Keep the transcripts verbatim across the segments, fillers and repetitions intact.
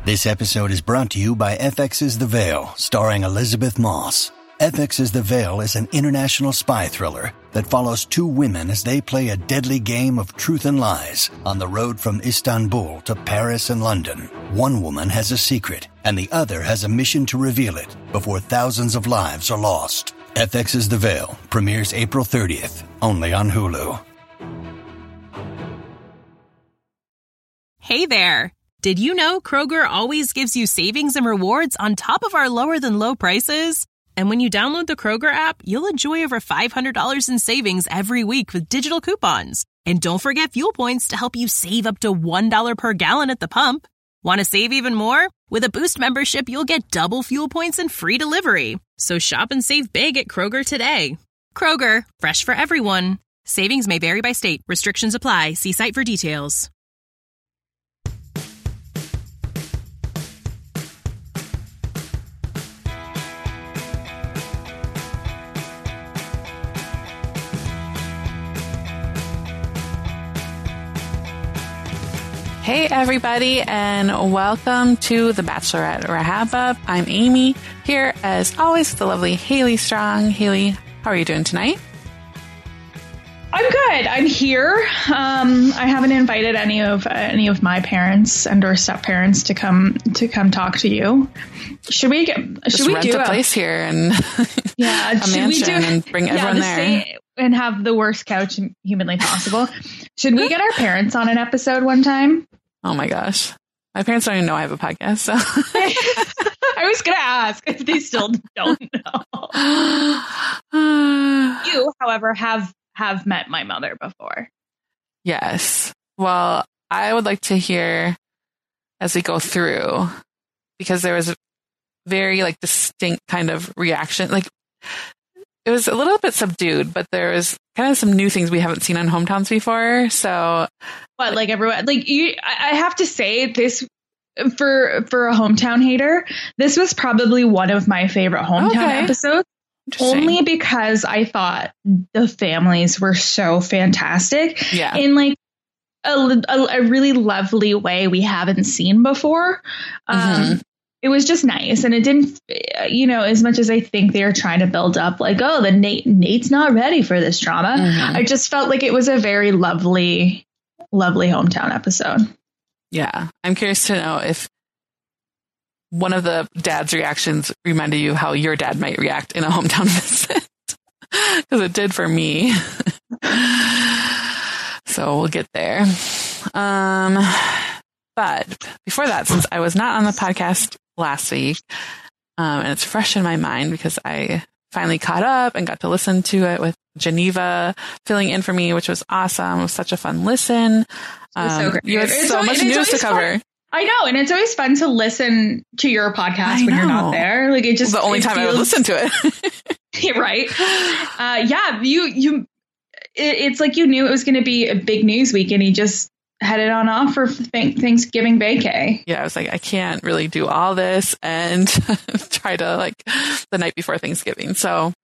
This episode is brought to you by F X's The Veil, starring Elizabeth Moss. F X's The Veil is an international spy thriller that follows two women as they play a deadly game of truth and lies on the road from Istanbul to Paris and London. One woman has a secret, and the other has a mission to reveal it before thousands of lives are lost. F X's The Veil premieres April thirtieth, only on Hulu. Hey there! Did you know Kroger always gives you savings and rewards on top of our lower-than-low prices? And when you download the Kroger app, you'll enjoy over five hundred dollars in savings every week with digital coupons. And don't forget fuel points to help you save up to one dollar per gallon at the pump. Want to save even more? With a Boost membership, you'll get double fuel points and free delivery. So shop and save big at Kroger today. Kroger, fresh for everyone. Savings may vary by state. Restrictions apply. See site for details. Hey everybody, and welcome to the Bachelorette Wrap Up. I'm Amy, here as always with the lovely Haley Strong. Haley, how are you doing tonight? I'm good. I'm here. Um, I haven't invited any of uh, any of my parents and or step parents to come to come talk to you. Should we get? Should Just we rent do a a place here and yeah? a should mansion we do, and bring yeah, everyone the there same, and have the worst couch humanly possible? Should we get our parents on an episode one time? Oh my gosh, my parents don't even know I have a podcast. So I was gonna ask if they still don't know. You, however, have. have met my mother before. Yes. Well, I would like to hear as we go through, because there was a very like distinct kind of reaction. Like it was a little bit subdued, but there was kind of some new things we haven't seen on Hometowns before. So, but like everyone, like you, I have to say this for, for a hometown hater, this was probably one of my favorite hometown okay. episodes. Only because I thought the families were so fantastic yeah. in like a, a, a really lovely way we haven't seen before. Mm-hmm. Um, it was just nice. And it didn't, you know, as much as I think they were trying to build up like, oh, the Nate, Nate's not ready for this drama. Mm-hmm. I just felt like it was a very lovely, lovely hometown episode. Yeah. I'm curious to know if one of the dad's reactions reminded you how your dad might react in a hometown visit, because it did for me. So we'll get there. Um, but before that, since I was not on the podcast last week, um, and it's fresh in my mind because I finally caught up and got to listen to it with Geneva filling in for me, which was awesome. It was such a fun listen. Um, so great. You had it's so always, much news to cover. Fun. I know. And it's always fun to listen to your podcast when you're not there. Like it just the only time feels, I would listen to it. Right. Uh, yeah. You, you, it, it's like you knew it was going to be a big news week and you just headed on off for th- Thanksgiving vacay. Yeah. I was like, I can't really do all this and try to like the night before Thanksgiving. So,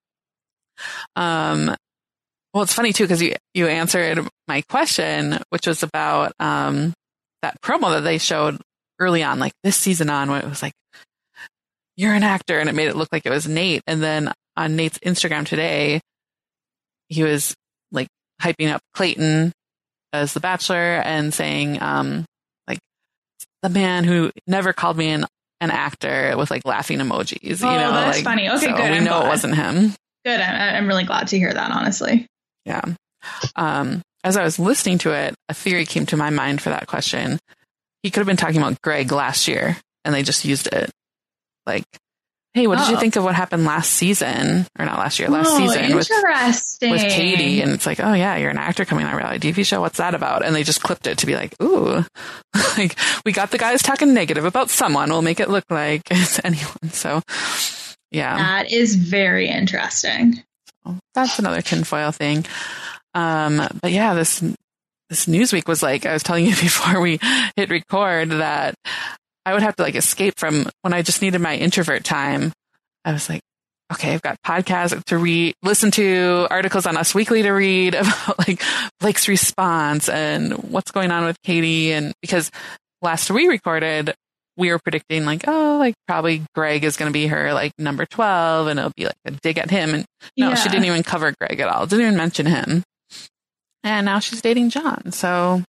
um, well, it's funny too, because you, you answered my question, which was about, um, that promo that they showed early on, like this season on, when it was like, you're an actor, and it made it look like it was Nate. And then on Nate's Instagram today, he was like hyping up Clayton as the Bachelor and saying, um, like the man who never called me an, an actor with like laughing emojis. Oh, you know, that's like, funny. Okay, so good. We I'm know glad. It wasn't him. Good. I'm, I'm really glad to hear that, honestly. Yeah. Um, As I was listening to it, a theory came to my mind for that question. He could have been talking about Greg last year, and they just used it. Like, hey, what oh. did you think of what happened last season? Or not last year, last oh, season with, interesting. with Katie. And it's like, oh, yeah, you're an actor coming on a reality T V show. What's that about? And they just clipped it to be like, ooh, like we got the guys talking negative about someone. We'll make it look like it's anyone. So, yeah. That is very interesting. So that's another tinfoil thing. Um, but yeah, this, this news week was like, I was telling you before we hit record that I would have to like escape from when I just needed my introvert time. I was like, okay, I've got podcasts to read, listen to articles on Us Weekly to read about like Blake's response and what's going on with Katie. And because last we recorded we were predicting like, oh, like probably Greg is going to be her like number twelve and it'll be like a dig at him. And no, yeah. she didn't even cover Greg at all. Didn't even mention him. And now she's dating John. So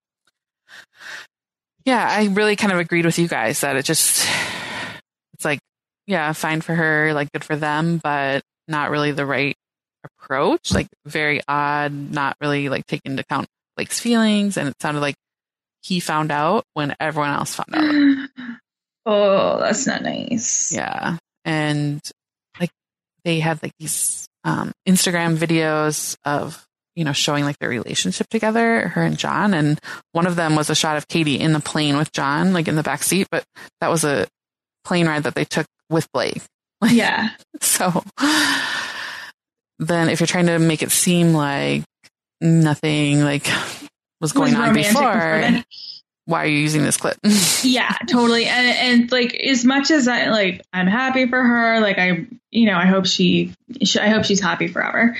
yeah, I really kind of agreed with you guys that it just, it's like, yeah, fine for her, like good for them, but not really the right approach. Like very odd, not really like taking into account Blake's feelings. And it sounded like he found out when everyone else found out. Oh, that's not nice. Yeah. And like they had like these um, Instagram videos of, you know, showing like their relationship together, her and John. And one of them was a shot of Katie in the plane with John, like in the back seat. But that was a plane ride that they took with Blake. Yeah. So then if you're trying to make it seem like nothing like was going was on before, why are you using this clip? Yeah, totally. And and like as much as I like, I'm happy for her. Like I, you know, I hope she, I hope she's happy forever.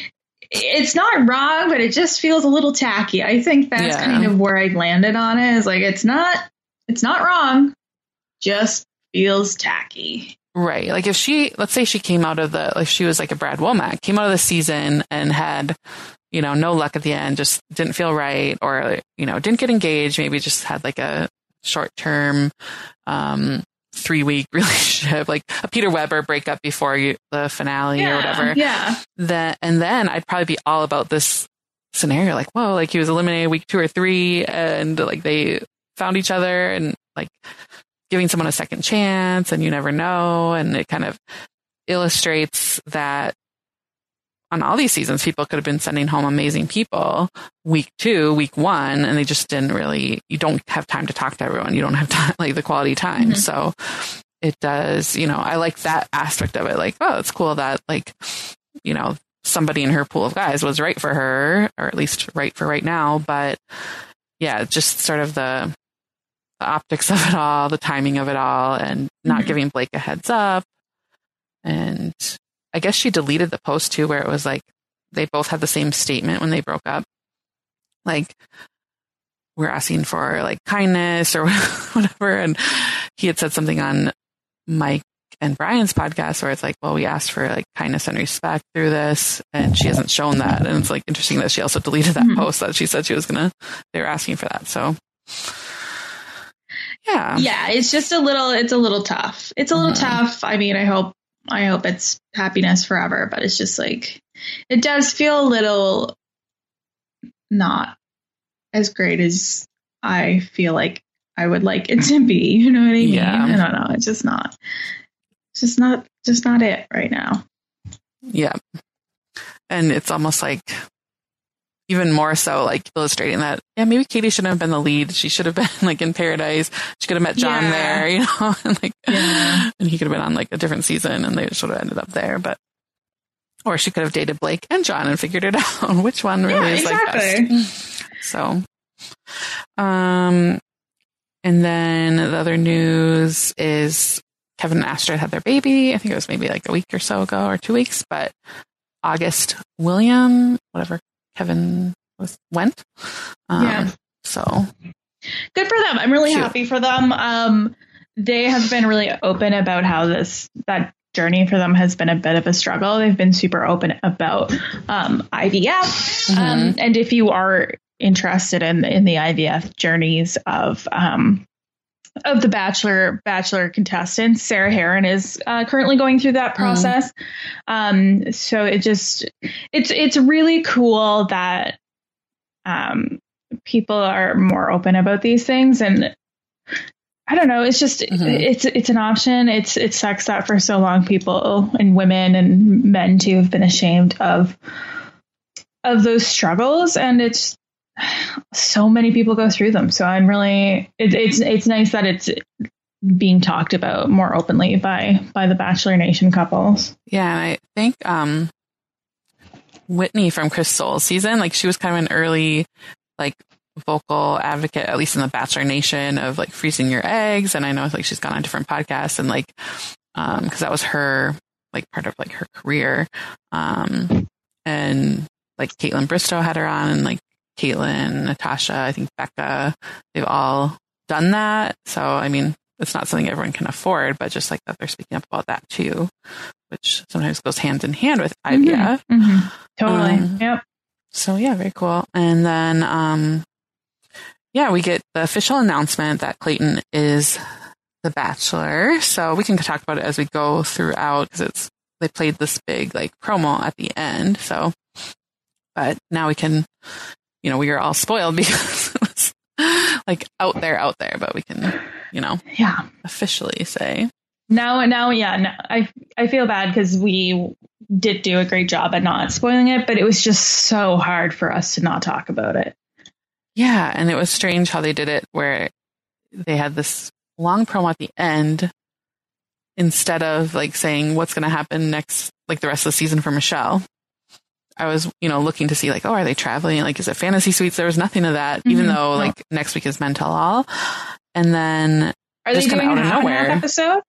It's not wrong, but it just feels a little tacky. I think that's yeah. kind of where I landed on it. Is like it's not, it's not wrong, just feels tacky. Right. Like if she, let's say she came out of the, like she was like a Brad Womack, came out of the season and had, you know, no luck at the end, just didn't feel right, or, you know, didn't get engaged, maybe just had like a short term, um, three week relationship, like a Peter Weber breakup before you, the finale yeah, or whatever. Yeah. Then, and then I'd probably be all about this scenario. Like, whoa, like he was eliminated week two or three and like they found each other and like giving someone a second chance and you never know. And it kind of illustrates that on all these seasons, people could have been sending home amazing people week two, week one, and they just didn't really, you don't have time to talk to everyone. You don't have time, like the quality time. Mm-hmm. So it does, you know, I like that aspect of it. Like, oh, it's cool that like, you know, somebody in her pool of guys was right for her, or at least right for right now. But yeah, just sort of the, the optics of it all, the timing of it all, and not mm-hmm. giving Blake a heads up. And I guess she deleted the post too, where it was like they both had the same statement when they broke up. Like, we're asking for like kindness or whatever. And he had said something on Mike and Brian's podcast where it's like, well, we asked for like kindness and respect through this, and she hasn't shown that. And it's like interesting that she also deleted that mm-hmm. post that she said she was gonna, they were asking for that. So yeah. Yeah, it's just a little, it's a little tough. It's a little mm-hmm. tough. I mean, I hope I hope it's happiness forever, but it's just like, it does feel a little not as great as I feel like I would like it to be. You know what I mean? Yeah. I don't know. It's just not, it's just not, just not it right now. Yeah. And it's almost like even more so like illustrating that, yeah, maybe Katie shouldn't have been the lead. She should have been like in Paradise. She could have met John yeah. there, you know, and like, yeah. and he could have been on like a different season and they should have ended up there. But, or she could have dated Blake and John and figured it out which one really yeah, is exactly. like best. So, um, and then the other news is Kevin and Astrid had their baby. I think it was maybe like a week or so ago or two weeks, but August William, whatever Kevin was went. Um, yeah. So good for them. I'm really cute. happy for them. Um, they have been really open about how this, that journey for them has been a bit of a struggle. They've been super open about um, I V F. Mm-hmm. Um, and if you are interested in, in the I V F journeys of, um, of the Bachelor Bachelor contestants, Sarah Heron is uh, currently going through that process. Mm. Um, so it just it's it's really cool that um, people are more open about these things, and I don't know. It's just mm-hmm. it's it's an option. It's it sucks that for so long people and women and men too have been ashamed of of those struggles, and it's. So many people go through them. So I'm really, it, it's it's nice that it's being talked about more openly by by the Bachelor Nation couples. Yeah, and I think um, Whitney from Chris Soules season, like she was kind of an early like vocal advocate, at least in the Bachelor Nation, of like freezing your eggs. And I know like she's gone on different podcasts and like um, because that was her like part of like her career. Um, and like Caitlin Bristow had her on, and like Caitlin, Natasha, I think Becca, they've all done that. So, I mean, it's not something everyone can afford, but just like that they're speaking up about that too, which sometimes goes hand in hand with I V F. Mm-hmm. Mm-hmm. Totally. Um, yep. So yeah, very cool. And then, um, yeah, we get the official announcement that Clayton is the Bachelor. So we can talk about it as we go throughout because it's, they played this big like promo at the end. So, but now we can, you know, we are all spoiled because it was like out there, out there, but we can, you know, yeah, officially say now, now, yeah, no, I, I feel bad because we did do a great job at not spoiling it, but it was just so hard for us to not talk about it. Yeah. And it was strange how they did it where they had this long promo at the end instead of like saying what's going to happen next, like the rest of the season for Michelle. I was, you know, looking to see like, oh, are they traveling? Like, is it fantasy suites? There was nothing of that, mm-hmm. even though like no. next week is Men Tell All. And then are they doing out of nowhere episode?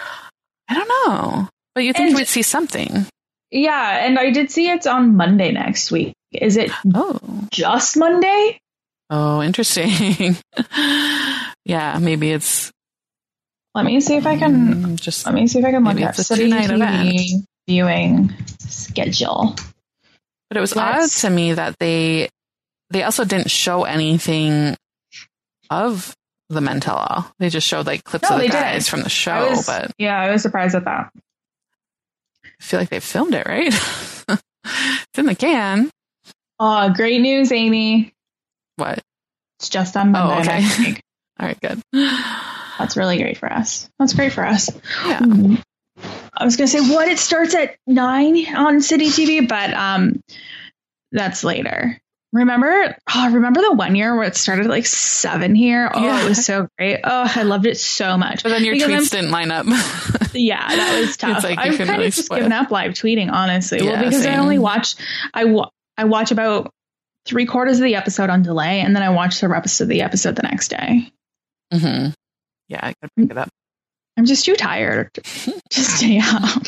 I don't know, but you think and, you would see something. Yeah. And I did see it's on Monday next week. Is it oh. just Monday? Oh, interesting. Yeah, maybe it's. Let me see if I can just. Let me see if I can look at City T V viewing schedule. But it was Let's, odd to me that they they also didn't show anything of the Men Tell All. They just showed like clips no, of the guys didn't. from the show. Was, but yeah, I was surprised at that. I feel like they filmed it, right? It's in the can. Oh, great news, Amy. What? It's just on Monday. Oh, okay. Next week. All right, good. That's really great for us. That's great for us. Yeah. Mm-hmm. I was going to say what it starts at nine on City T V, but um, that's later. Remember? Oh, remember the one year where it started at like seven here? Oh, yeah. It was so great. Oh, I loved it so much. But then your because tweets I'm, didn't line up. Yeah, that was tough. Like I've kind really of just split. given up live tweeting, honestly. Yeah, well, because same. I only watch, I, wa- I watch about three quarters of the episode on delay, and then I watch the rest of the episode the next day. Mm-hmm. Yeah, I could pick it up. I'm just too tired to just stay up.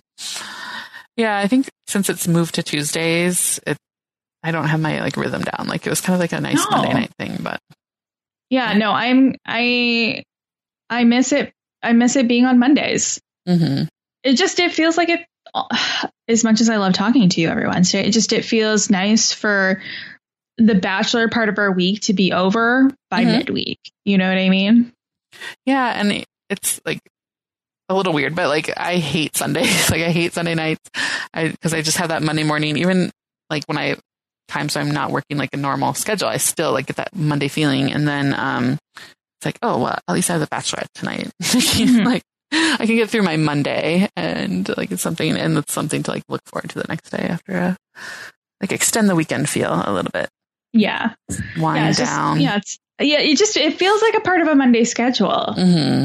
Yeah, I think since it's moved to Tuesdays, it I don't have my like rhythm down. Like it was kind of like a nice no. Monday night thing, but yeah, no, I'm I I miss it. I miss it being on Mondays. Mm-hmm. It just it feels like it. As much as I love talking to you every Wednesday, it just it feels nice for the Bachelor part of our week to be over by mm-hmm. midweek. You know what I mean? Yeah, and it's like a little weird, but like I hate Sundays. Like I hate Sunday nights. I because I just have that Monday morning. Even like when I times I'm not working like a normal schedule, I still like get that Monday feeling. And then um, it's like, oh well, at least I have the Bachelorette tonight. Mm-hmm. Like I can get through my Monday, and like it's something, and it's something to like look forward to the next day after a like extend the weekend feel a little bit. Yeah, wind yeah, down. Just, yeah, it's yeah. It just it feels like a part of a Monday schedule. Mm-hmm.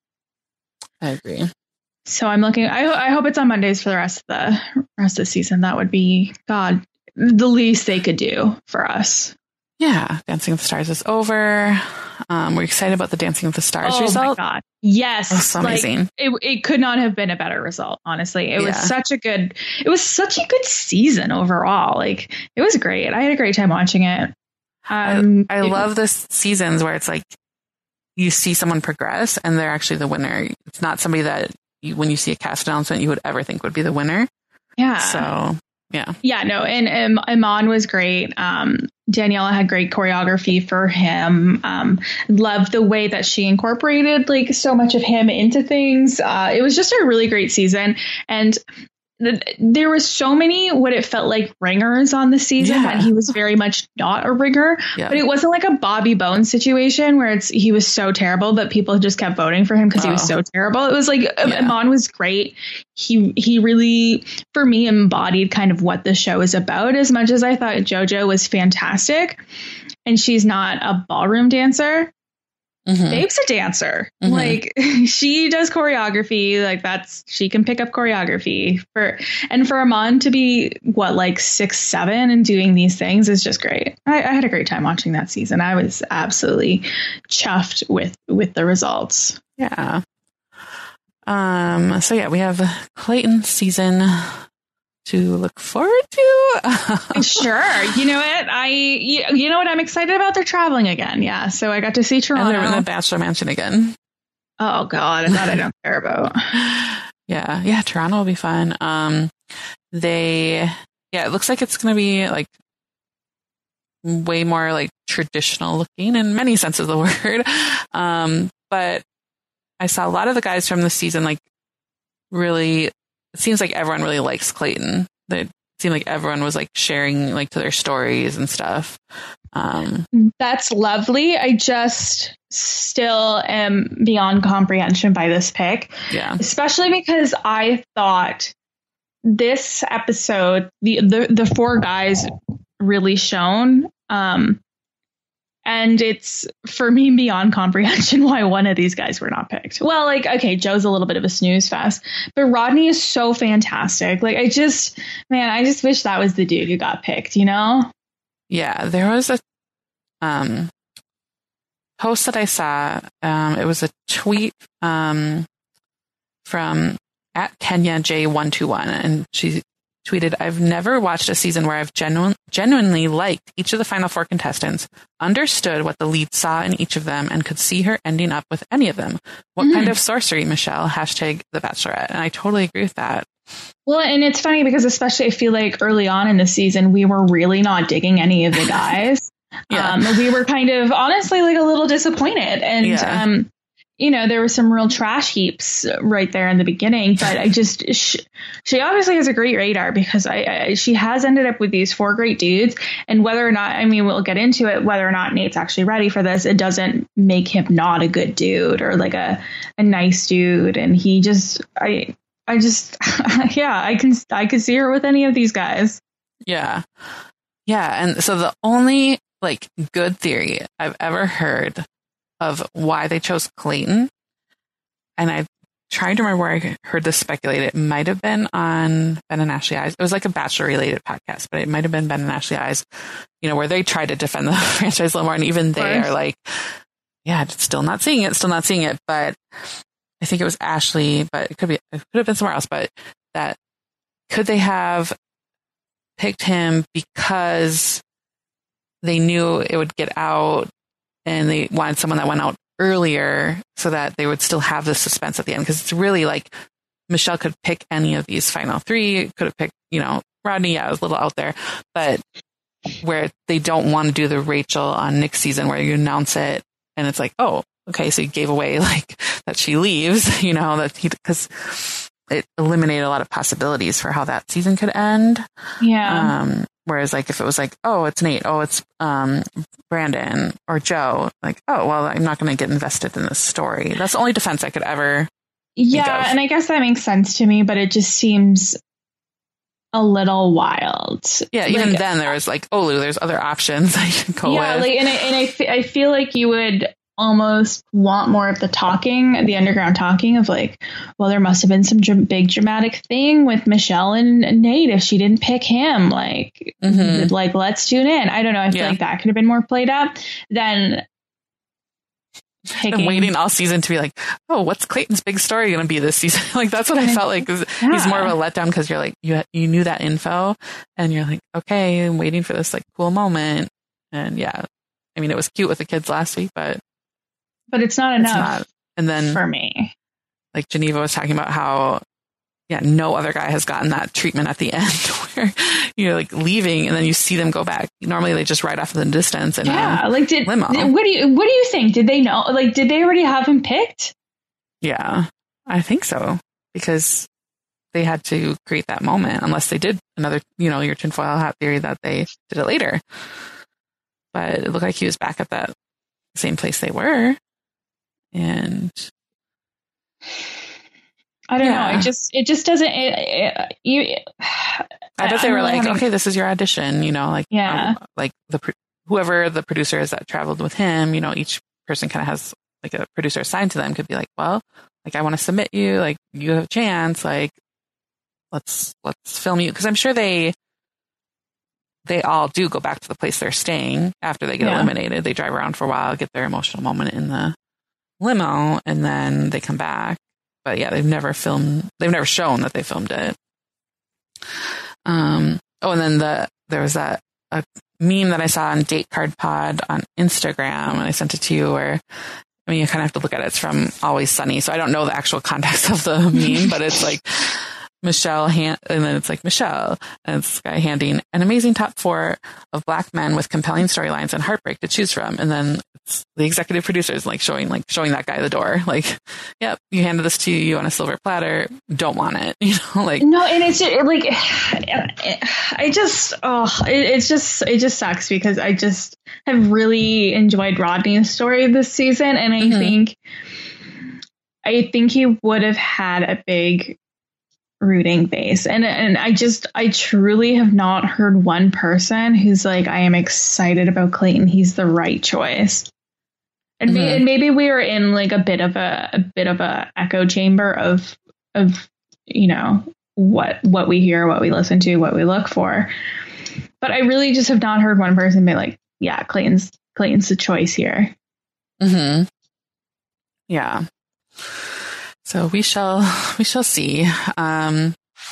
I agree. So I'm looking. I I hope it's on Mondays for the rest of the rest of the season. That would be God the least they could do for us. Yeah, Dancing with the Stars is over. Um, we're excited about the Dancing with the Stars oh result. Oh my God. Yes. Oh, so like, amazing. It, it could not have been a better result, honestly. It yeah. was such a good, it was such a good season overall. Like, it was great. I had a great time watching it. Um, I, I it, love this seasons where it's like, you see someone progress and they're actually the winner. It's not somebody that you, when you see a cast announcement, you would ever think would be the winner. Yeah. So, yeah. Yeah, no. And um, Iman was great. Um, Daniela had great choreography for him. Um, loved the way that she incorporated like so much of him into things. Uh, it was just a really great season. And th- there was so many what it felt like ringers on the season yeah. that he was very much not a ringer. Yeah. But it wasn't like a Bobby Bones situation where it's he was so terrible that people just kept voting for him because oh. he was so terrible. It was like yeah. Iman was great. He he really, for me, embodied kind of what the show is about as much as I thought JoJo was fantastic. And she's not a ballroom dancer. Mm-hmm. Babe's a dancer. Mm-hmm. Like she does choreography. Like that's she can pick up choreography for and for Iman to be what like six, seven and doing these things is just great. I, I had a great time watching that season. I was absolutely chuffed with with the results. Yeah. Um, so yeah, we have Clayton season to look forward to. Sure. You know what? I, you, you know what? I'm excited about. They're traveling again. Yeah. So I got to see Toronto. And they're in the Bachelor Mansion again. Oh God, I thought I don't care about. Yeah, yeah, Toronto will be fun. Um, they, yeah, it looks like it's going to be like way more like traditional looking in many senses of the word. Um, but I saw a lot of the guys from the season like really. It seems like everyone really likes Clayton. They seemed like everyone was like sharing like to their stories and stuff. Um, That's lovely. I just still am beyond comprehension by this pick. Yeah. Especially because I thought this episode, the the, the four guys really shone. Um, and it's, for me, beyond comprehension why one of these guys were not picked. Well, like, okay, Joe's a little bit of a snooze fest, but Rodney is so fantastic. Like, I just, man, I just wish that was the dude who got picked, you know? Yeah, there was a um, post that I saw. Um, it was a tweet um, from at Kenya J one two one, and she tweeted, "I've never watched a season where I've genu- genuinely liked each of the final four contestants, understood what the lead saw in each of them, and could see her ending up with any of them. What mm-hmm. kind of sorcery, Michelle? Hashtag The Bachelorette." And I totally agree with that. Well, and it's funny because especially I feel like early on in the season, we were really not digging any of the guys. yeah. Um, we were kind of honestly like a little disappointed. And, yeah. um, you know, there were some real trash heaps right there in the beginning. But I just she, she obviously has a great radar because I, I she has ended up with these four great dudes. And whether or not, I mean, we'll get into it, whether or not Nate's actually ready for this, it doesn't make him not a good dude or like a, a nice dude. And he just I. I just, yeah, I can, I could see her with any of these guys. Yeah. Yeah. And so the only like good theory I've ever heard of why they chose Clayton, and I've tried to remember where I heard this speculated, it might have been on Ben and Ashley Eyes. It was like a Bachelor related podcast, but it might have been Ben and Ashley Eyes, you know, where they tried to defend the franchise a little more. And even they are like, yeah, still not seeing it, still not seeing it. But I think it was Ashley, but it could be, it could have been somewhere else, but that could they have picked him because they knew it would get out and they wanted someone that went out earlier so that they would still have the suspense at the end. Cause it's really like Michelle could pick any of these final three, could have picked, you know, Rodney. Yeah, it was a little out there, but where they don't want to do the Rachel on Nick's season where you announce it and it's like, oh, okay, so he gave away like that she leaves, you know, that he, because it eliminated a lot of possibilities for how that season could end. Yeah. Um, whereas like if it was like, oh, it's Nate, oh, it's um, Brandon or Joe, like, oh, well, I'm not going to get invested in this story. That's the only defense I could ever. Yeah, and I guess that makes sense to me, but it just seems a little wild. Yeah, like, even then there was like, oh, Lou, there's other options I can go yeah, with. like, and I, and I, f- I feel like you would almost want more of the talking, the underground talking of like, well, there must have been some dr- big dramatic thing with Michelle and Nate if she didn't pick him. Like, mm-hmm. like let's tune in. I don't know. I feel yeah. like that could have been more played up than picking. And waiting all season to be like, oh, what's Clayton's big story going to be this season? Like, that's what I felt like. Yeah. He's more of a letdown because you're like, you you knew that info and you're like, okay, I'm waiting for this like cool moment. And yeah, I mean, it was cute with the kids last week, but But it's not enough it's not. And then, for me. Like Geneva was talking about how, yeah, no other guy has gotten that treatment at the end where you're like leaving and then you see them go back. Normally they just ride off in the distance. And yeah, uh, like did, limo. did what do you what do you think? Did they know? Like, did they already have him picked? Yeah, I think so because they had to create that moment unless they did another, you know, your tinfoil hat theory that they did it later. But it looked like he was back at that same place they were. And I don't yeah. know. It just, it just doesn't, it, it, you, I bet they were like, okay, this is your audition, you know, like, yeah, um, like the, whoever the producer is that traveled with him, you know, each person kind of has like a producer assigned to them could be like, well, like, I want to submit you, like, you have a chance, like, let's, let's film you. Cause I'm sure they, they all do go back to the place they're staying after they get yeah. eliminated. They drive around for a while, get their emotional moment in the limo, and then they come back. But yeah, they've never filmed, they've never shown that they filmed it. Um, oh, and then the, there was that a meme that I saw on Date Card Pod on Instagram, and I sent it to you where I mean, you kind of have to look at it. It's from Always Sunny. So I don't know the actual context of the meme, but it's like Michelle hand, and then it's like Michelle, and it's this guy handing an amazing top four of Black men with compelling storylines and heartbreak to choose from. And then it's the executive producers like showing, like showing that guy the door. Like, yep, you handed this to you on a silver platter. Don't want it. You know, like, no. And it's just, like, I just, oh, it, it's just, it just sucks because I just have really enjoyed Rodney's story this season. And I mm-hmm. think, I think he would have had a big rooting base, and and I just I truly have not heard one person who's like, I am excited about Clayton, he's the right choice. And, mm-hmm. may, and maybe we are in like a bit of a, a bit of a echo chamber of of you know what what we hear, what we listen to, what we look for, but I really just have not heard one person be like, yeah, Clayton's Clayton's the choice here. Mm-hmm. Yeah. So we shall, we shall see. Um,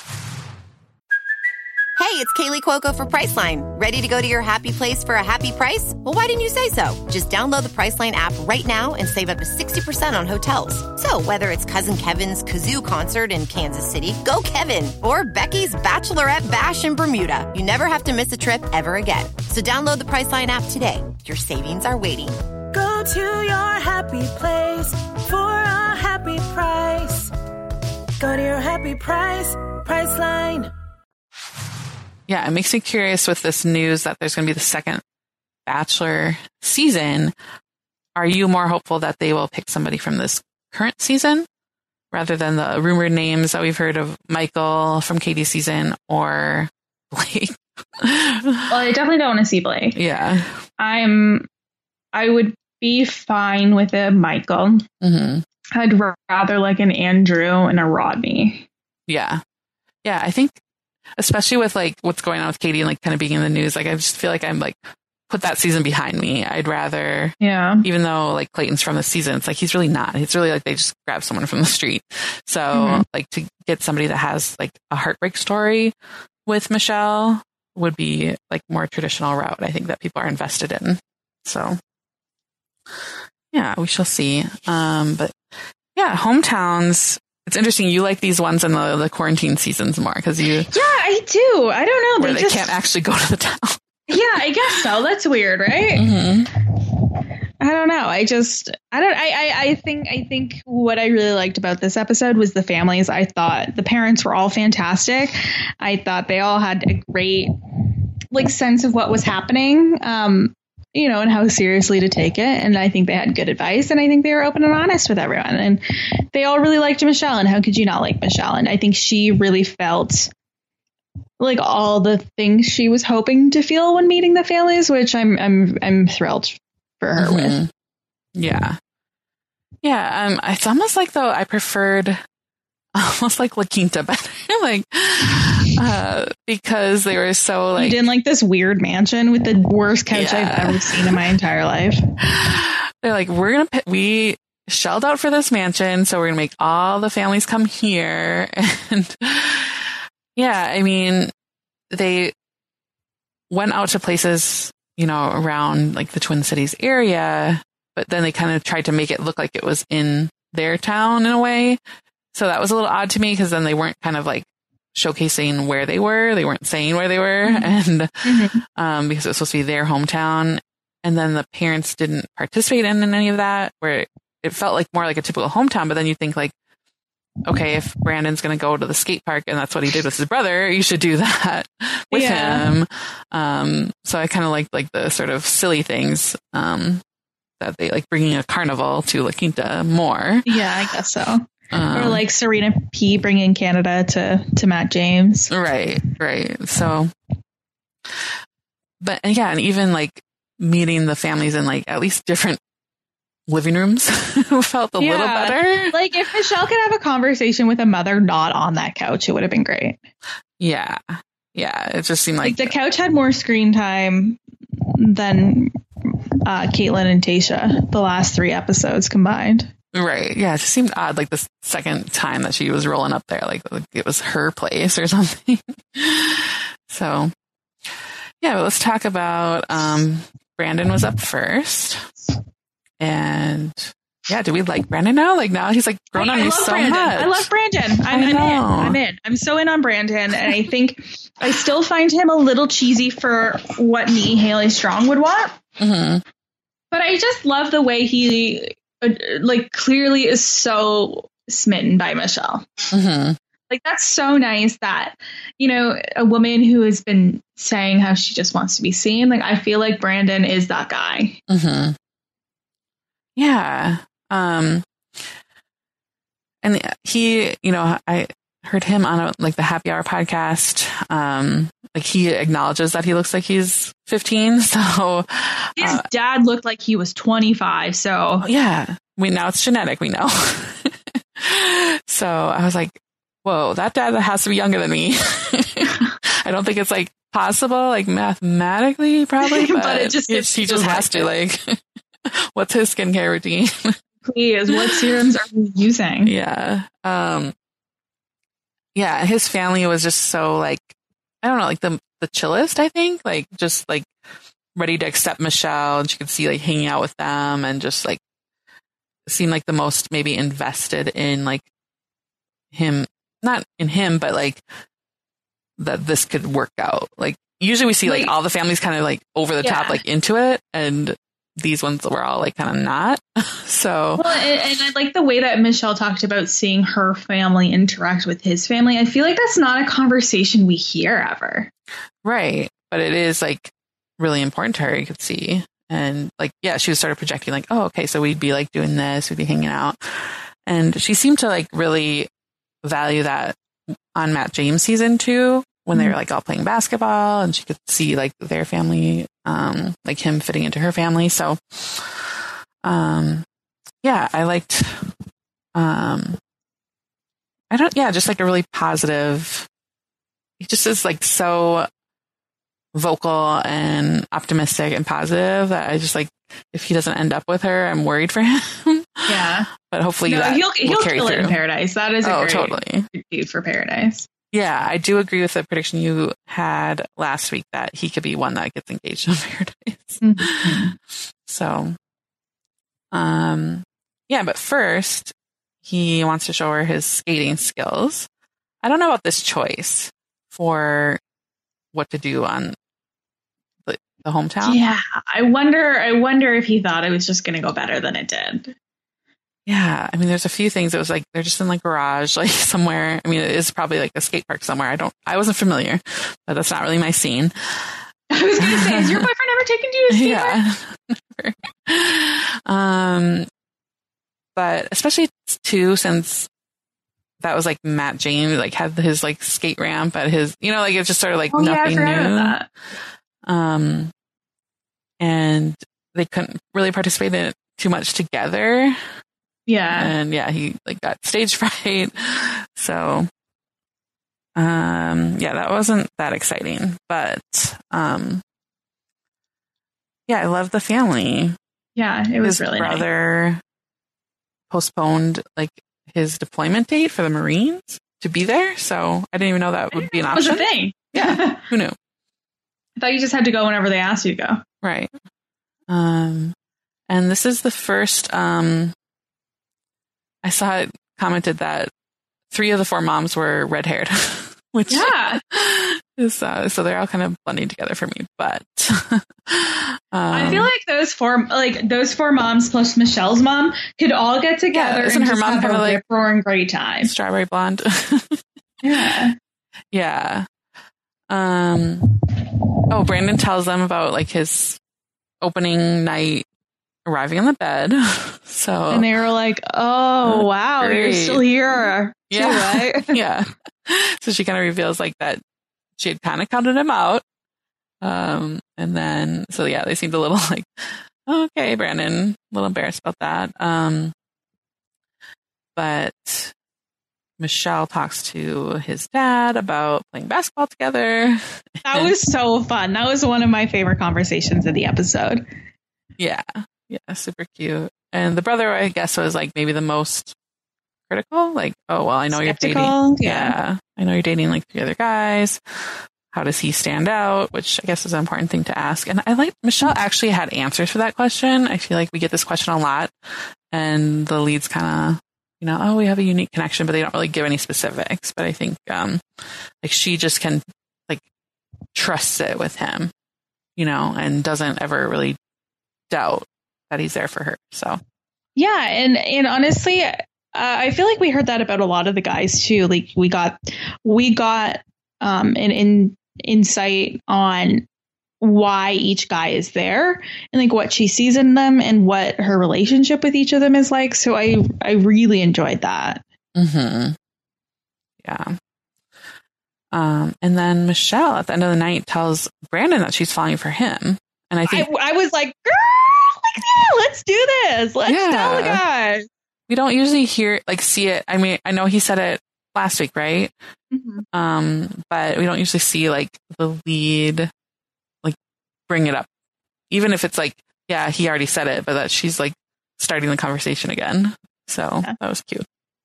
Hey, it's Kaylee Cuoco for Priceline. Ready to go to your happy place for a happy price? Well, why didn't you say so? Just download the Priceline app right now and save up to sixty percent on hotels. So whether it's Cousin Kevin's Kazoo Concert in Kansas City, go Kevin, or Becky's Bachelorette Bash in Bermuda, you never have to miss a trip ever again. So download the Priceline app today. Your savings are waiting. Go to your happy place for a happy price. Go to your happy price, Priceline. Yeah, it makes me curious with this news that there's going to be the second Bachelor season. Are you more hopeful that they will pick somebody from this current season rather than the rumored names that we've heard of, Michael from Katie's season or Blake? Well, I definitely don't want to see Blake. Yeah. I'm, I would be fine with a Michael. Mm-hmm. I'd rather like an Andrew and a Rodney. Yeah. Yeah. I think, especially with like what's going on with Katie and like kind of being in the news, like I just feel like I'm like, put that season behind me. I'd rather, yeah, even though like Clayton's from the season, it's like, he's really not. It's really like they just grab someone from the street. So mm-hmm. like to get somebody that has like a heartbreak story with Michelle would be like more traditional route. I think that people are invested in. So yeah, we shall see. Um, but yeah, hometowns. It's interesting. You like these ones in the, the quarantine seasons more because you. Yeah, I do. I don't know. Where they they just can't actually go to the town. Yeah, I guess so. That's weird, right? Mm-hmm. I don't know. I just, I don't, I, I, I think, I think what I really liked about this episode was the families. I thought the parents were all fantastic. I thought they all had a great, like, sense of what was happening, um, you know, and how seriously to take it. And I think they had good advice, and I think they were open and honest with everyone. And they all really liked Michelle. And how could you not like Michelle? And I think she really felt like all the things she was hoping to feel when meeting the families, which I'm I'm I'm thrilled for her mm-hmm. with. Yeah. Yeah. Um, it's almost like though I preferred almost like La Quinta better. like uh because they were so like, you didn't like this weird mansion with the worst couch yeah. I've ever seen in my entire life. They're like, we're gonna pay, we shelled out for this mansion, so we're gonna make all the families come here. And yeah, I mean, they went out to places, you know, around like the Twin Cities area, but then they kind of tried to make it look like it was in their town in a way. So that was a little odd to me because then they weren't kind of like showcasing where they were. They weren't saying where they were. Mm-hmm. And mm-hmm. um, because it was supposed to be their hometown. And then the parents didn't participate in, in any of that, where it, it felt like more like a typical hometown. But then you think like, okay, if Brandon's going to go to the skate park and that's what he did with his brother, you should do that with yeah. him. Um, so I kind of like like the sort of silly things um, that they like bringing a carnival to La Quinta more. Yeah, I guess so. Um, or like Serena P bringing Canada to, to Matt James. Right, right. So, but yeah, and even like meeting the families in like at least different living rooms felt a yeah. little better. Like if Michelle could have a conversation with a mother not on that couch, it would have been great. Yeah. Yeah. It just seemed like, like the couch had more screen time than uh, Caitlin and Tayshia, the last three episodes combined. Right. Yeah. It just seemed odd. Like the second time that she was rolling up there, like, like it was her place or something. So yeah, but let's talk about, um, Brandon was up first. And yeah, do we like Brandon now? Like now he's like grown on me so Brandon. much. I love Brandon. I'm, I'm in. I'm in. I'm so in on Brandon. And I think I still find him a little cheesy for what me, Haley Strong, would want. Mm-hmm. But I just love the way he uh, like clearly is so smitten by Michelle. Mm-hmm. Like, that's so nice that, you know, a woman who has been saying how she just wants to be seen. Like, I feel like Brandon is that guy. Mm-hmm. Yeah. Um, and he, you know, I heard him on a, like the Happy Hour podcast. Um, like he acknowledges that he looks like he's fifteen. So his uh, dad looked like he was twenty-five. So yeah, we now it's genetic. We know. So I was like, whoa, that dad has to be younger than me. I don't think it's like possible, like mathematically probably, but, but it just, he, he just has to like, what's his skincare routine? Please, what serums are we using? Yeah. Um, yeah. His family was just so like, I don't know, like the, the chillest, I think, like just like ready to accept Michelle, and she could see like hanging out with them and just like seemed like the most maybe invested in like him, not in him, but like that this could work out. Like usually we see like, like all the families kind of like over the yeah. top, like into it, and these ones were all like kind of not. So well, and, and I like the way that Michelle talked about seeing her family interact with his family. I feel like that's not a conversation we hear ever. Right. But it is like really important to her, you could see. And like, yeah, she was started projecting like, oh, okay, so we'd be like doing this, we'd be hanging out. And she seemed to like really value that on Matt James season two, when they were like all playing basketball, and she could see like their family, um, like him fitting into her family. So, um, yeah, I liked, um, I don't, yeah, just like a really positive, he just is like so vocal and optimistic and positive that I just like, if he doesn't end up with her, I'm worried for him. Yeah. But hopefully no, that he'll, he'll carry kill through. it in Paradise. That is a oh, great totally. dude for Paradise. Yeah, I do agree with the prediction you had last week that he could be one that gets engaged on Paradise. Mm-hmm. So, um, yeah, but first he wants to show her his skating skills. I don't know about this choice for what to do on the, the hometown. Yeah, I wonder. I wonder if he thought it was just going to go better than it did. Yeah, I mean, there's a few things that was like, they're just in like garage, like somewhere. I mean, it is probably like a skate park somewhere. I don't, I wasn't familiar, but that's not really my scene. I was going to say, has your boyfriend ever taken you to a skate yeah. park? um, but especially too, since that was like Matt James, like had his like skate ramp at his, you know, like it's just sort of like oh, nothing yeah, I new. that. Um, and they couldn't really participate in it too much together. Yeah. And yeah, he like got stage fright. So, um, yeah, that wasn't that exciting, but, um, yeah, I love the family. Yeah, it was his really brother nice. Postponed like his deployment date for the Marines to be there. So I didn't even know that would be an option. It was a thing. Yeah. Who knew? I thought you just had to go whenever they asked you to go. Right. Um, and this is the first, um, I saw it commented that three of the four moms were red haired, which yeah. is, uh, so they're all kind of blending together for me, but, um, I feel like those four, like those four moms plus Michelle's mom could all get together yeah, isn't and her just mom have kind a of like roaring great time. Strawberry blonde. Yeah. Yeah. Um, oh, Brandon tells them about like his opening night arriving on the bed. So and they were like, oh, wow, great. You're still here. Yeah. Too, right? Yeah. So she kind of reveals like that she had kind of counted him out. Um, and then, so yeah, they seemed a little like, okay, Brandon, a little embarrassed about that. Um, but Michelle talks to his dad about playing basketball together. That was so fun. That was one of my favorite conversations of the episode. Yeah. Yeah. Super cute. And the brother, I guess, was like maybe the most critical. Like, oh, well, I know Skeptical, you're dating. Yeah. yeah. I know you're dating like the other guys. how does he stand out? Which I guess is an important thing to ask. And I like Michelle actually had answers for that question. I feel like we get this question a lot, and the leads kind of, you know, oh, we have a unique connection, but they don't really give any specifics. But I think, um, like she just can like trust it with him, you know, and doesn't ever really doubt that he's there for her. So, yeah. And, and honestly, uh, I feel like we heard that about a lot of the guys too. Like we got, we got, um, an in insight on why each guy is there and like what she sees in them and what her relationship with each of them is like. So I, I really enjoyed that. Mm-hmm. Yeah. Um, and then Michelle at the end of the night tells Brandon that she's falling for him. And I think I, I was like, girl, like, yeah, let's do this. Let's yeah. tell the guys. We don't usually hear, like, see it. I mean, I know he said it last week, right? Mm-hmm. Um, but we don't usually see like the lead like bring it up, even if it's like, yeah, he already said it, but that she's like starting the conversation again. So yeah. That was cute.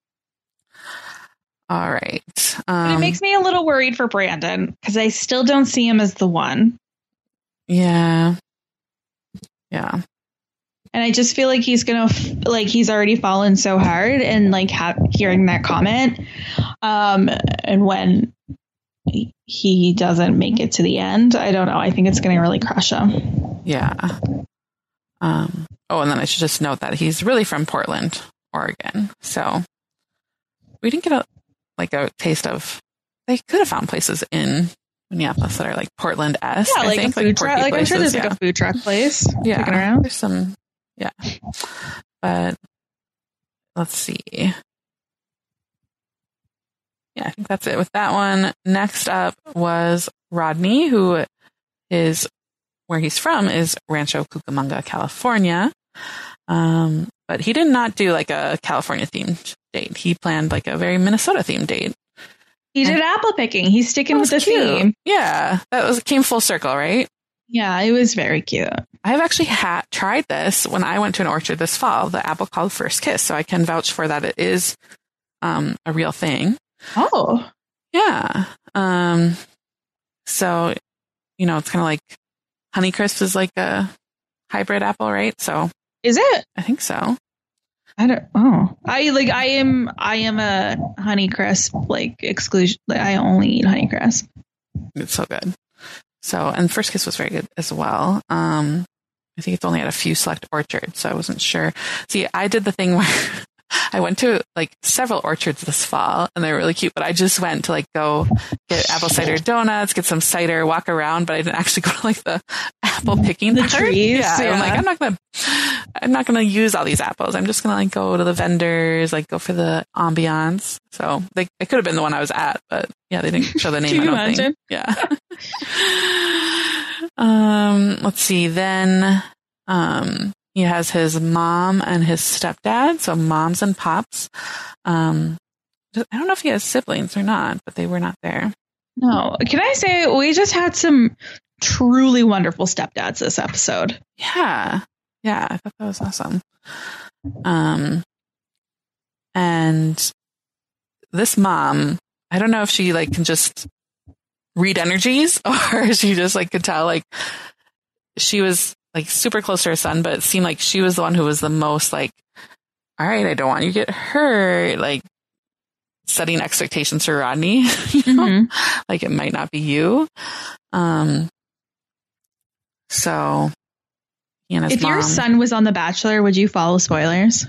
All right. Um, but it makes me a little worried for Brandon because I still don't see him as the one. Yeah. Yeah. And I just feel like he's going to, like, he's already fallen so hard and, like, ha- hearing that comment. Um, and when he doesn't make it to the end, I don't know. I think it's going to really crush him. Yeah. Um, oh, and then I should just note that he's really from Portland, Oregon. So we didn't get a, like, a taste of, they could have found places in Minneapolis that are, like, Portland-esque. Yeah, like I think, a food like truck. Like, I'm sure there's, yeah. like, a food truck place. Yeah. Kicking around. There's some... Yeah. But let's see. Yeah, I think that's it with that one. Next up was Rodney, who is where he's from is Rancho Cucamonga, California. Um, but he did not do like a California themed date. He planned like a very Minnesota themed date. He did and apple picking. He's sticking with the cute. theme. Yeah. That was came full circle, right? Yeah, it was very cute. I've actually had tried this when I went to an orchard this fall, the apple called First Kiss. So I can vouch for that. It is um, a real thing. Oh, yeah. Um, so, you know, it's kind of like Honeycrisp is like a hybrid apple, right? So is it? I think so. I don't. Oh, I like. I am. I am a Honeycrisp like exclusion. Like, I only eat Honeycrisp. It's so good. So, and First Kiss was very good as well. Um, I think it's only at a few select orchards, so I wasn't sure. See, I did the thing where I went to like several orchards this fall, and they were really cute, but I just went to like go get apple cider donuts, get some cider, walk around, but I didn't actually go to like the apple picking the part. trees. Yeah, yeah. I'm like, I'm not gonna, I'm not gonna use all these apples. I'm just gonna like go to the vendors, like go for the ambiance. So they, it could have been the one I was at, but yeah, they didn't show the name. Can you I don't imagine? think. Yeah. um, let's see. Then, um, he has his mom and his stepdad, so moms and pops. Um, I don't know if he has siblings or not, but they were not there. No. Can I say we just had some truly wonderful stepdads this episode? Yeah. Yeah, I thought that was awesome. Um, and this mom, I don't know if she like can just read energies or she just like could tell like she was like super close to her son, but it seemed like she was the one who was the most like, all right, I don't want you to get hurt. Like setting expectations for Rodney, you know? Mm-hmm. Like it might not be you. Um, so he and his if mom, your son was on The Bachelor, would you follow spoilers?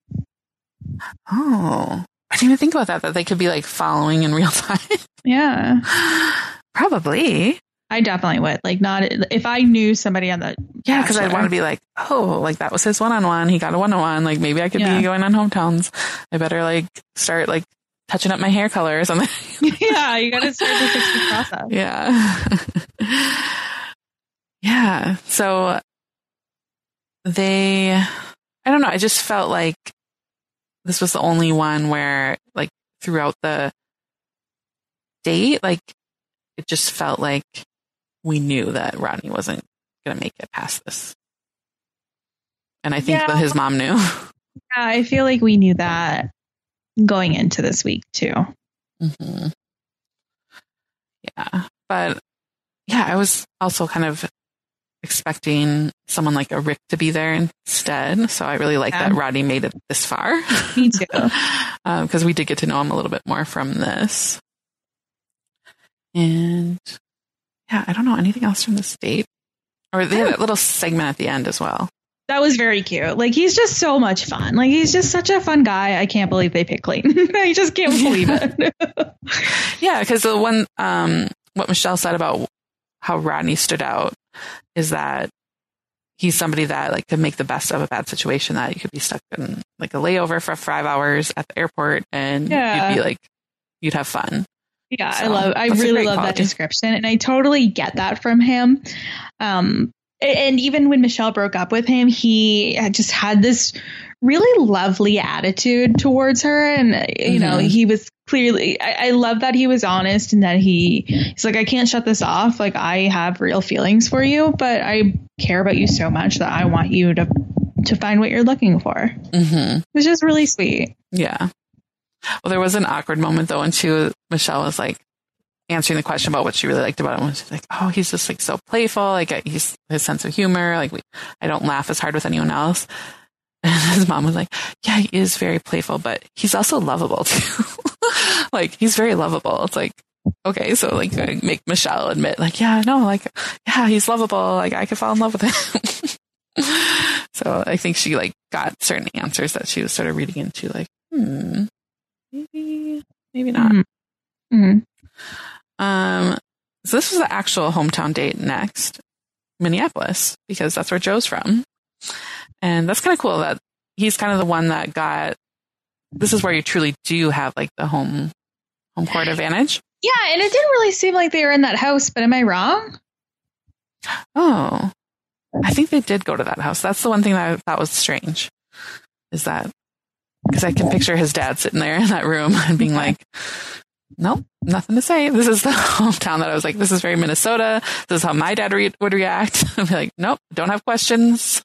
Oh, I didn't even think about that, that they could be like following in real time. Yeah, probably. I definitely would. Like, not if I knew somebody on the yeah, because I'd want to be like, oh, like that was his one-on-one. He got a one-on-one. Like maybe I could yeah. be going on hometowns. I better like start like touching up my hair color or something. Yeah, you got to start the six-week process. Yeah, yeah. So they, I don't know. I just felt like this was the only one where like throughout the date, like it just felt like we knew that Rodney wasn't going to make it past this. And I think yeah. that his mom knew. Yeah, I feel like we knew that going into this week too. Mm-hmm. Yeah. But yeah, I was also kind of expecting someone like a Rick to be there instead. So I really like yeah. that Rodney made it this far. Me too. Because um, we did get to know him a little bit more from this. And yeah, I don't know anything else from this date. Or they had that little segment at the end as well. That was very cute. Like, he's just so much fun. Like, he's just such a fun guy. I can't believe they picked Clayton. I just can't believe it. Yeah, because the one, um, what Michelle said about how Rodney stood out is that he's somebody that like could make the best of a bad situation, that you could be stuck in like a layover for five hours at the airport and yeah. you'd be like, you'd have fun. Yeah, so, I love, I really love quality. That description. And I totally get that from him. Um, And even when Michelle broke up with him, he had just had this really lovely attitude towards her. And, you mm-hmm. know, he was clearly, I, I love that he was honest and that he, he's like, I can't shut this off. Like, I have real feelings for you, but I care about you so much that I want you to, to find what you're looking for. Mm-hmm. Which is really sweet. Yeah. Well, there was an awkward moment though, when she was, Michelle was like, answering the question about what she really liked about him, was like, oh, he's just like so playful. Like he's his sense of humor. Like we, I don't laugh as hard with anyone else. And his mom was like, yeah, he is very playful, but he's also lovable too. Like he's very lovable. It's like, okay, so like make Michelle admit like, yeah, no, like, yeah, he's lovable. Like I could fall in love with him. So I think she like got certain answers that she was sort of reading into, like, hmm, maybe, maybe not. Mm-hmm. Mm-hmm. Um, so this was the actual hometown date next, Minneapolis, because that's where Joe's from. And that's kind of cool that he's kind of the one that got, this is where you truly do have like the home, home court advantage. Yeah. And it didn't really seem like they were in that house, but am I wrong? Oh, I think they did go to that house. That's the one thing that I thought was strange, is that, because I can picture his dad sitting there in that room and being like, nope, nothing to say. This is the hometown that I was like, this is very Minnesota. This is how my dad re- would react. I'd be like, nope, don't have questions.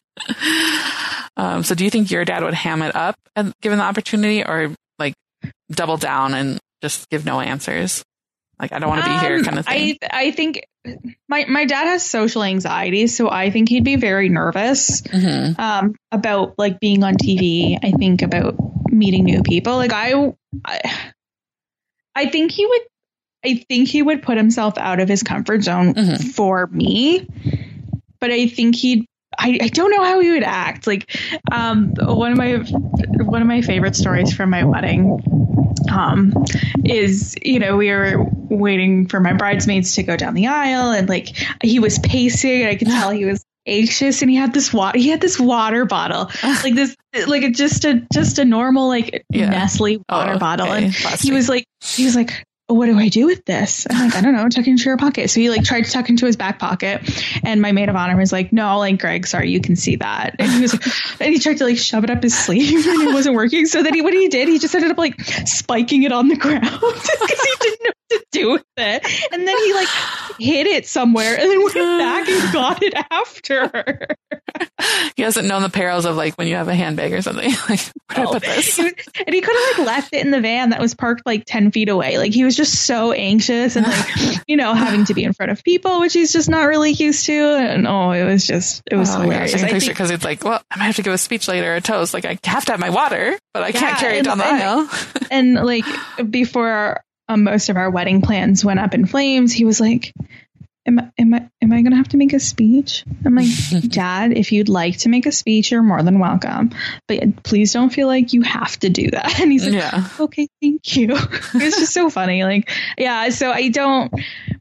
um, so do you think your dad would ham it up and given the opportunity, or like double down and just give no answers? Like, I don't want to be um, here kind of thing. I, I think my, my dad has social anxiety, so I think he'd be very nervous mm-hmm. um, about like being on T V. I think about meeting new people. Like I, I I think he would, I think he would put himself out of his comfort zone mm-hmm. for me, but I think he'd, I, I don't know how he would act. Like, um, one of my, one of my favorite stories from my wedding, um, is, you know, we were waiting for my bridesmaids to go down the aisle, and like, he was pacing, and I could tell he was anxious, and he had this water, he had this water bottle, like this, like a, just a, just a normal, like yeah. Nestle water oh, bottle. Okay. And Plastic. he was like, he was like, what do I do with this? I'm like, I don't know, tuck it into your pocket. So he like tried to tuck into his back pocket, and my maid of honor was like, no, like, Greg, sorry, you can see that. And he was like, and he tried to like shove it up his sleeve, and it wasn't working. So then he, what he did, he just ended up like spiking it on the ground because he didn't know what to do with it. And then he like hid it somewhere and then went back and got it after. He hasn't known the perils of like when you have a handbag or something. Like, where do I put this? And he could have like left it in the van that was parked like ten feet away. Like he was just so anxious and like, you know, having to be in front of people, which he's just not really used to. And oh, it was just, it was oh, hilarious. I can picture, because it's like, well, I might have to give a speech later, a toast. Like I have to have my water, but I yeah, can't carry and, it down the and, aisle. And like before um, most of our wedding plans went up in flames, he was like, Am I, am I, am I going to have to make a speech? I'm like, Dad, if you'd like to make a speech, you're more than welcome. But please don't feel like you have to do that. And he's like, yeah. Okay, thank you. It's just so funny. Like, yeah, so I don't,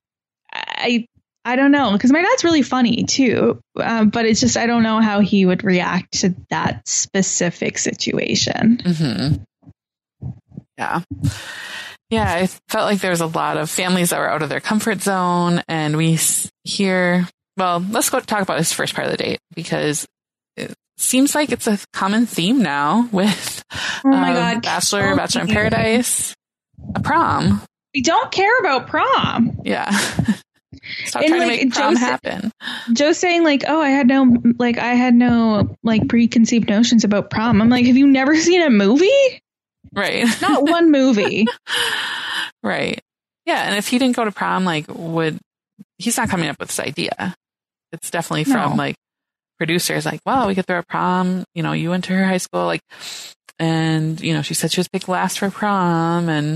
I, I don't know, because my dad's really funny too. Um, but it's just, I don't know how he would react to that specific situation. Mm-hmm. Yeah. Yeah, I felt like there was a lot of families that were out of their comfort zone, and we hear, well, let's go talk about his first part of the date, because it seems like it's a common theme now with oh my um, God, Bachelor, Bachelor in Paradise, a prom. We don't care about prom. Yeah. Stop and trying like, to make prom Joe's, happen. Joe's saying like, oh, I had no, like, I had no, like, preconceived notions about prom. I'm like, have you never seen a movie? Right. Not one movie. Right. Yeah. And if he didn't go to prom, like, would he's not coming up with this idea. It's definitely from No. like producers like, wow, we could throw a prom, you know, you went to her high school, like, and, you know, she said she was picked last for prom. And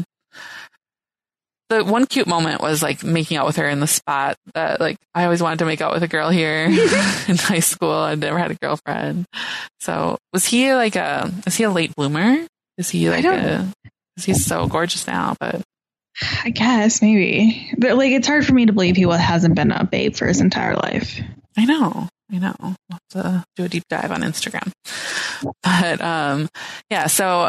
the one cute moment was like making out with her in the spot that like, I always wanted to make out with a girl here in high school. I'd never had a girlfriend. So was he like a, is he a late bloomer? Is he like a, is he so gorgeous now, but I guess maybe, but like it's hard for me to believe he hasn't been a babe for his entire life. I know, I know. We'll have to do a deep dive on Instagram. But um, yeah, so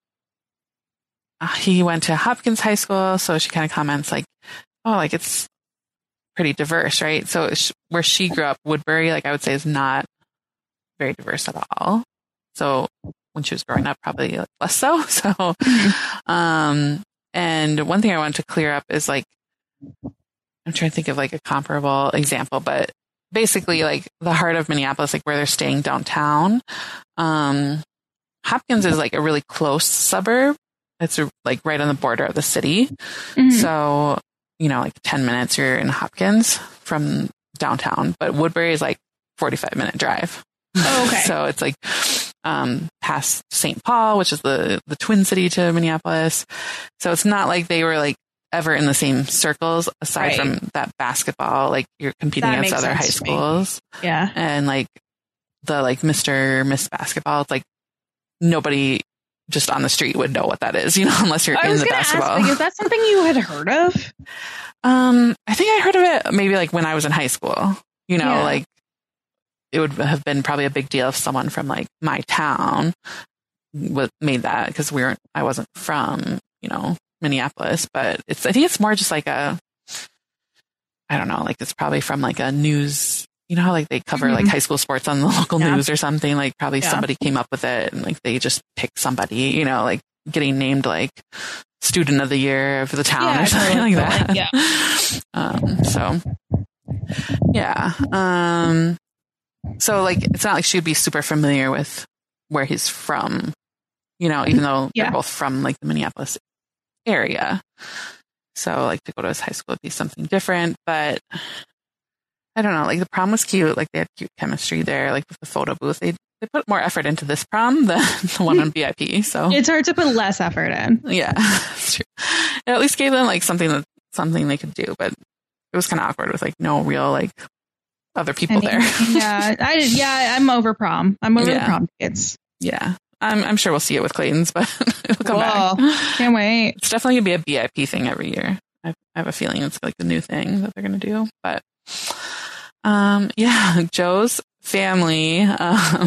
uh, he went to Hopkins High School, so she kind of comments like, "Oh, like it's pretty diverse, right?" So sh- where she grew up, Woodbury, like I would say, is not very diverse at all. So when she was growing up, probably like, less so. So, mm-hmm. um. And one thing I wanted to clear up is like, I'm trying to think of like a comparable example, but basically like the heart of Minneapolis, like where they're staying downtown. Um, Hopkins is like a really close suburb. It's like right on the border of the city. Mm-hmm. So, you know, like ten minutes you're in Hopkins from downtown, but Woodbury is like forty-five minute drive. Oh, okay. So it's like, um, past Saint Paul, which is the, the twin city to Minneapolis. So it's not like they were like ever in the same circles aside right. from that basketball, like you're competing that against other high schools. Yeah. And like the like Mister Miss Basketball, it's like nobody just on the street would know what that is, you know, unless you're I in the basketball. Ask, like, is that something you had heard of? Um, I think I heard of it maybe like when I was in high school, you know, yeah. like it would have been probably a big deal if someone from like my town would made that because we weren't, I wasn't from, you know, Minneapolis, but it's, I think it's more just like a, I don't know, like it's probably from like a news, you know how like they cover mm-hmm. like high school sports on the local yeah. news or something, like probably yeah. somebody came up with it and like they just picked somebody, you know, like getting named like student of the year for the town yeah, or something totally like that. Like, yeah. um, so yeah. Um, so like, it's not like she'd be super familiar with where he's from, you know, even though yeah. they're both from like the Minneapolis area. So like to go to his high school would be something different, but I don't know, like the prom was cute. Like they had cute chemistry there, like with the photo booth. They they put more effort into this prom than the one on V I P. So it's hard to put less effort in. Yeah, that's true. It at least gave them like something that something they could do, but it was kind of awkward with like no real like other people Any, there. yeah, I yeah, I'm over prom. I'm over yeah. the prom tickets. Yeah. I'm, I'm sure we'll see it with Clayton's, but it'll come Whoa, back. Can't wait. It's definitely going to be a V I P thing every year. I, I have a feeling it's like the new thing that they're going to do. But, um, yeah, Joe's family, um,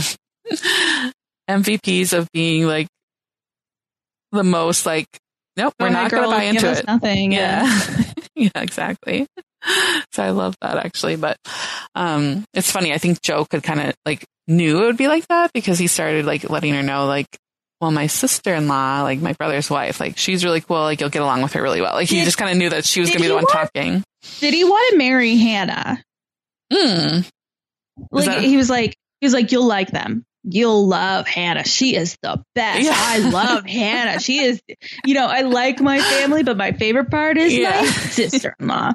M V Ps of being like the most like, nope, we're oh, not going to buy into it. Nothing. Yeah. Yeah, exactly. So I love that actually. But, um, it's funny. I think Joe could kind of like, knew it would be like that because he started like letting her know like, well, my sister-in-law, like my brother's wife, like she's really cool. Like you'll get along with her really well. Like he did, just kind of knew that she was going to be the one want, talking. Did he want to marry Hannah? Hmm. Like that, he was like, he was like, you'll like them. You'll love Hannah. She is the best. Yeah. I love Hannah. She is, you know, I like my family, but my favorite part is yeah. my sister-in-law.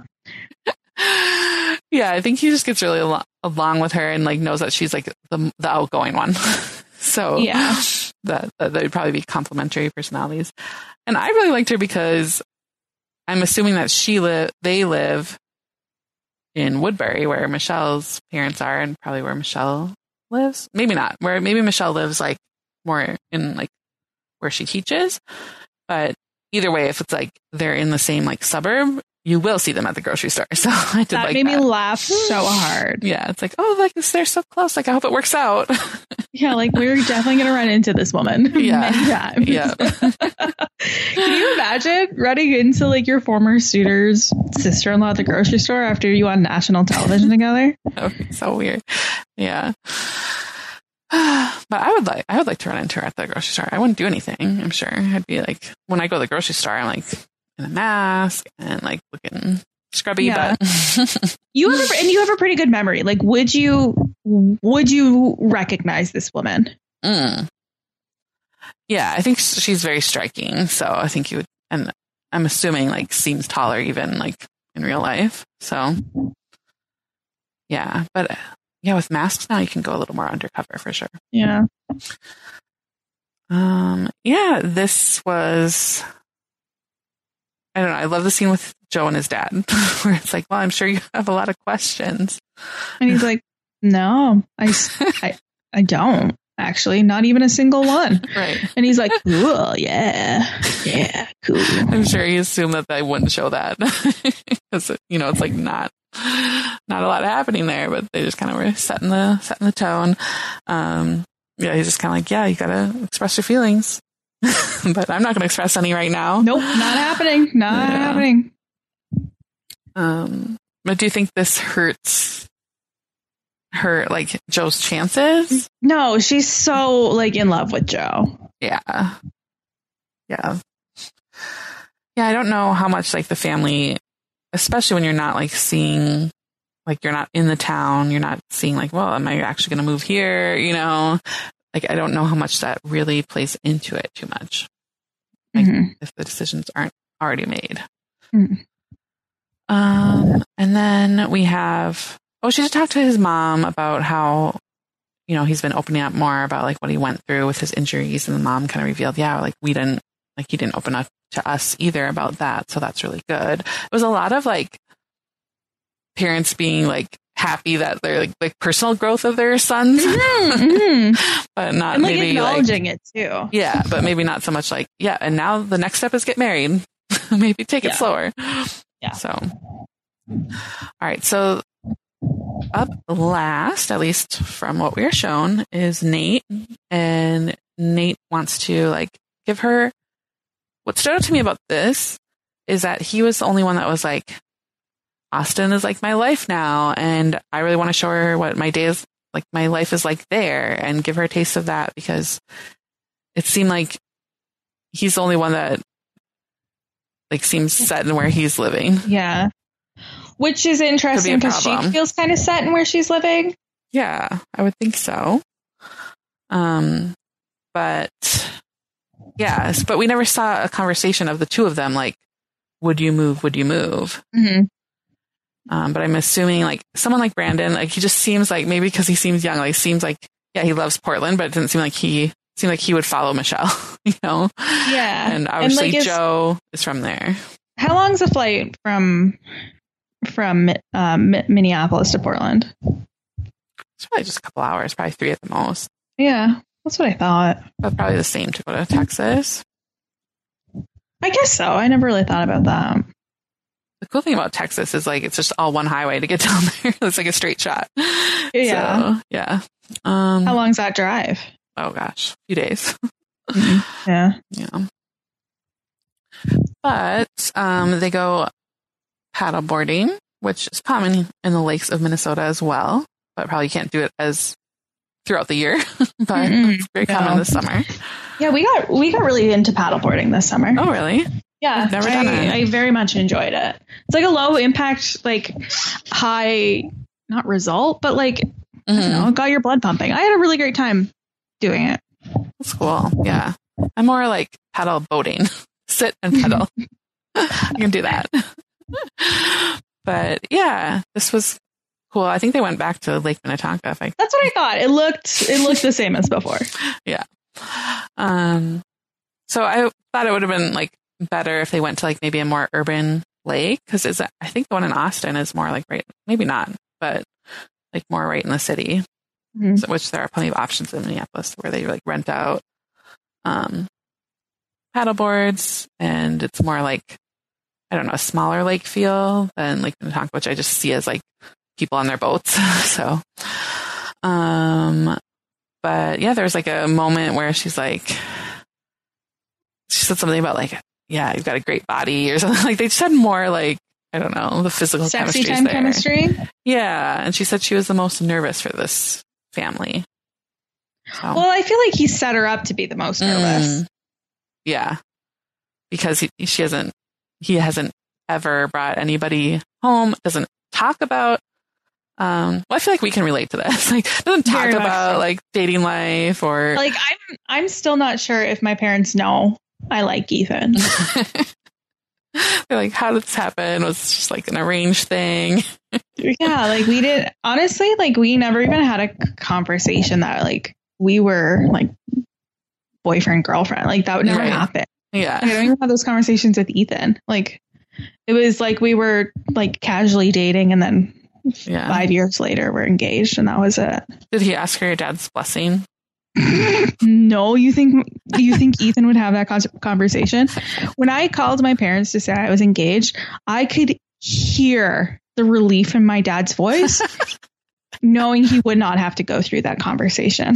Yeah, I think he just gets really al- along with her and like knows that she's like the the outgoing one. So yeah, that, that they'd probably be complementary personalities. And I really liked her because I'm assuming that she live they live in Woodbury, where Michelle's parents are, and probably where Michelle lives. Maybe not. Where maybe Michelle lives like more in like where she teaches. But either way, if it's like they're in the same like suburb, you will see them at the grocery store. So I did that like made that. me laugh so hard. Yeah, it's like, oh, like they're so close. Like I hope it works out. Yeah, like we're definitely going to run into this woman yeah. many times. Yeah. Can you imagine running into like your former suitor's sister-in-law at the grocery store after you on national television together? That would be so weird. Yeah. But I would like I would like to run into her at the grocery store. I wouldn't do anything, I'm sure. I'd be like, when I go to the grocery store, I'm like in a mask and like looking scrubby, yeah. but you have a, and you have a pretty good memory. Like, would you would you recognize this woman? Mm. Yeah, I think she's very striking. So I think you would, and I'm assuming like seems taller even like in real life. So Yeah. But yeah, with masks now, you can go a little more undercover for sure. Yeah. Um, yeah, this was, I don't know. I love the scene with Joe and his dad where it's like, well, I'm sure you have a lot of questions. And he's like, no, I, I, I don't actually, not even a single one. Right. And he's like, cool. Yeah. Yeah. Cool. I'm sure he assumed that they wouldn't show that because, you know, it's like not, not a lot happening there, but they just kind of were setting the, setting the tone. Um, yeah, he's just kind of like, yeah, you got to express your feelings, but I'm not going to express any right now. Nope. Not happening. Not yeah. happening. Um, but do you think this hurts her, like Joe's chances? No, she's so like in love with Joe. Yeah. Yeah. Yeah. I don't know how much like the family, especially when you're not like seeing, like you're not in the town, you're not seeing like, well, am I actually going to move here? You know, like, I don't know how much that really plays into it too much. Like mm-hmm. if the decisions aren't already made. Mm-hmm. Um, and then we have, oh, she just talked to his mom about how, you know, he's been opening up more about like what he went through with his injuries. And the mom kind of revealed, yeah, like we didn't, like he didn't open up to us either about that. So that's really good. It was a lot of like parents being like happy that they're like, like personal growth of their sons, mm-hmm. but not and, like, maybe acknowledging like, it too. Yeah. But maybe not so much like, yeah. And now the next step is get married. Maybe take it yeah. slower. Yeah. So, all right. So up last, at least from what we are shown, is Nate. And Nate wants to like give her, what stood out to me about this is that he was the only one that was like, Austin is like my life now. And I really want to show her what my day is like, my life is like there, and give her a taste of that, because it seemed like he's the only one that like seems set in where he's living. Yeah. Which is interesting because she feels kind of set in where she's living. Yeah, I would think so. Um, but yes, but we never saw a conversation of the two of them. Like, would you move? Would you move? Mm-hmm. Um, but I'm assuming like someone like Brandon, like he just seems like, maybe because he seems young, like seems like, yeah, he loves Portland, but it didn't seem like he seemed like he would follow Michelle, you know? Yeah. And obviously and, like, Joe is from there. How long's the flight from, from um, Minneapolis to Portland? It's probably just a couple hours, probably three at the most. Yeah, that's what I thought. But probably the same to go to Texas. I guess so. I never really thought about that. The cool thing about Texas is like it's just all one highway to get down there. It's like a straight shot. Yeah. So, yeah. Um, How long's that drive? Oh gosh, a few days. Mm-hmm. Yeah. Yeah. But um, they go paddle boarding, which is common in the lakes of Minnesota as well, but probably can't do it as throughout the year. But mm-hmm. it's very no. common this summer. Yeah, we got we got really into paddleboarding this summer. Oh, really? Yeah, I've never done I, it. I very much enjoyed it. It's like a low impact, like high, not result, but like, mm-hmm. I don't know, got your blood pumping. I had a really great time doing it. That's cool. Yeah. I'm more like paddle boating, sit and pedal. I can do that. But yeah, this was cool. I think they went back to Lake Minnetonka. If I That's what I thought. It looked, it looked the same as before. Yeah. Um, so I thought it would have been like better if they went to like maybe a more urban lake, because is I think the one in Austin is more like right, maybe not, but like more right in the city, mm-hmm. so, which there are plenty of options in Minneapolis where they like rent out um, paddle boards, and it's more like, I don't know, a smaller lake feel than Lake Minnetonka, which I just see as like people on their boats. So, um, but yeah, there was like a moment where she's like, she said something about like, yeah, you've got a great body or something. Like they just had more like, I don't know, the physical sexy chemistry time there. chemistry. Yeah. And she said she was the most nervous for this family. So. Well, I feel like he set her up to be the most nervous. Mm, yeah. Because he, she hasn't, he hasn't ever brought anybody home, doesn't talk about, um, well, I feel like we can relate to this. Like doesn't talk Very about so. like dating life or like, I'm, I'm still not sure if my parents know I like Ethan. They're like, how did this happen? Was it just like an arranged thing? Yeah, like we did, honestly, like we never even had a conversation that like we were like boyfriend, girlfriend. Like that would never Right. happen. Yeah. Like, I don't even have those conversations with Ethan. Like it was like we were like casually dating and then Yeah. five years later we're engaged and that was it. Did he ask for your dad's blessing? No, you think you think Ethan would have that con- conversation? When I called my parents to say I was engaged, I could hear the relief in my dad's voice, knowing he would not have to go through that conversation.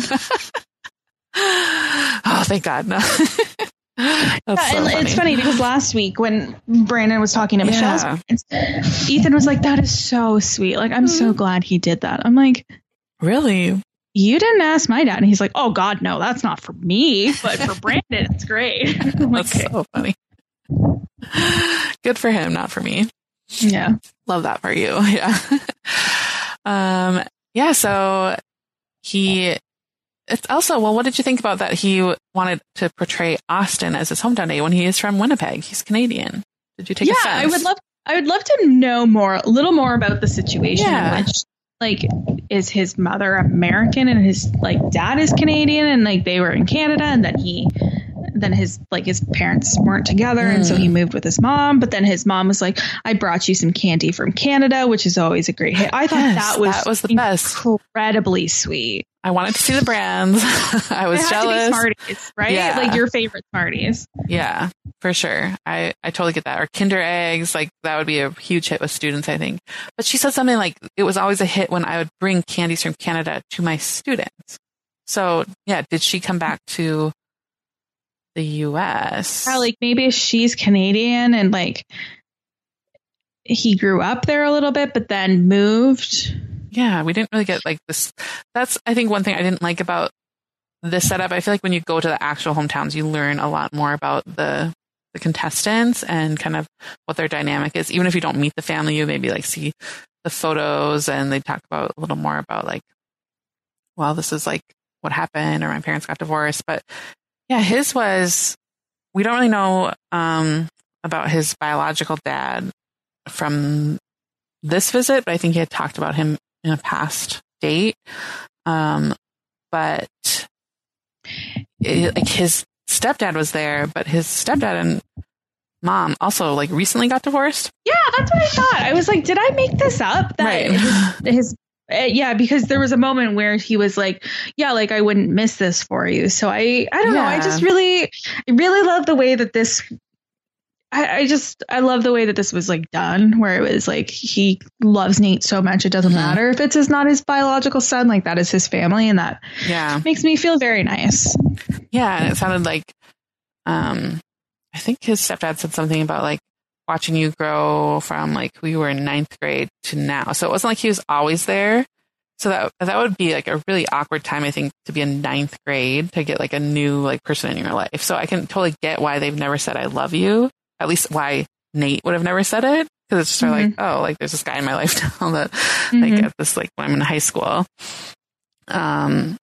Oh, thank God. No. That's Yeah, so and funny. it's funny because last week when Brandon was talking to Michelle's Yeah. parents, Ethan was like, "That is so sweet. Like, I'm so glad he did that." I'm like, Really? "You didn't ask my dad," and he's like, "Oh God, no, that's not for me, but for Brandon, it's great." I'm like, That's so funny. Good for him, not for me. yeah. Love that for you. Yeah. um, yeah. So he, it's also, well, what did you think about that? He wanted to portray Austin as his hometown day when he is from Winnipeg. He's Canadian. Did you take yeah, offense? I would love I would love to know more, a little more about the situation Yeah. in which, like, is his mother American and his like dad is Canadian and like they were in Canada and then he then his like his parents weren't together mm. and so he moved with his mom, but then his mom was like, "I brought you some candy from Canada," which is always a great hit. I thought Yes, that was that was the best. Incredibly sweet. I wanted to see the brands. I was it had jealous. To be Smarties, right? Yeah. Like your favorite Smarties. Yeah, for sure. I, I totally get that. Or Kinder Eggs, like that would be a huge hit with students, I think. But she said something like it was always a hit when I would bring candies from Canada to my students. So yeah, did she come back to the U S? Yeah, like maybe she's Canadian and like he grew up there a little bit, but then moved. Yeah, we didn't really get like this. That's, I think, one thing I didn't like about this setup. I feel like when you go to the actual hometowns, you learn a lot more about the the contestants and kind of what their dynamic is. Even if you don't meet the family, you maybe like see the photos and they talk about a little more about like, well, this is like what happened or my parents got divorced. But yeah, his was, we don't really know um, about his biological dad from this visit, but I think he had talked about him in a past date. Um, but it, like his stepdad was there, but his stepdad and mom also like recently got divorced. Yeah, that's what I thought. I was like, did I make this up? That Right. his, his uh, yeah, because there was a moment where he was like, yeah, like I wouldn't miss this for you. So I, I don't know. I Yeah. just really, I really love the way that this, I, I just, I love the way that this was like done, where it was like, he loves Nate so much. It doesn't Mhm. matter if it's his, not his biological son, like that is his family. And that Yeah. makes me feel very nice. Yeah. And it sounded like, um, I think his stepdad said something about like watching you grow from like we were in ninth grade to now. So it wasn't like he was always there. So that that would be like a really awkward time, I think, to be in ninth grade to get like a new like person in your life. So I can totally get why they've never said I love you. At least why Nate would have never said it, because it's just sort of like, oh, like there's this guy in my life now that Mm-hmm. like at this like when I'm in high school. Um.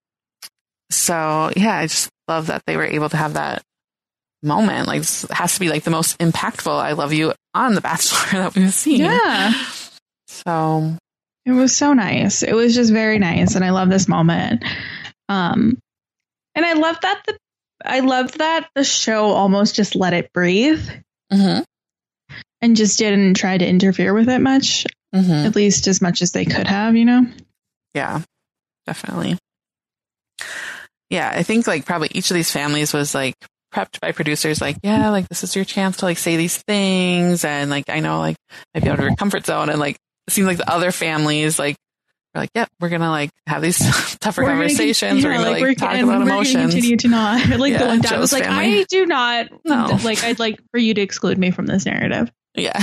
So yeah, I just love that they were able to have that moment. Like this has to be like the most impactful I love you on The Bachelor that we've seen. Yeah. So It was so nice. It was just very nice. And I love this moment. Um, and I love that the, I love that the show almost just let it breathe mm-hmm. and just didn't try to interfere with it much, Mm-hmm. at least as much as they could have, you know? Yeah, definitely. Yeah, I think like probably each of these families was like prepped by producers like, yeah, like this is your chance to like say these things. And like, I know like maybe out of your comfort zone. And like, it seems like the other families like, are like, yep, we're going to like have these tougher We're gonna conversations. con- We're yeah, going to like, we're talk gonna- about we're gonna emotions. Continue to not. Like Yeah, the one dad Joe's was like, family. I do not, No. like, I'd like for you to exclude me from this narrative. Yeah.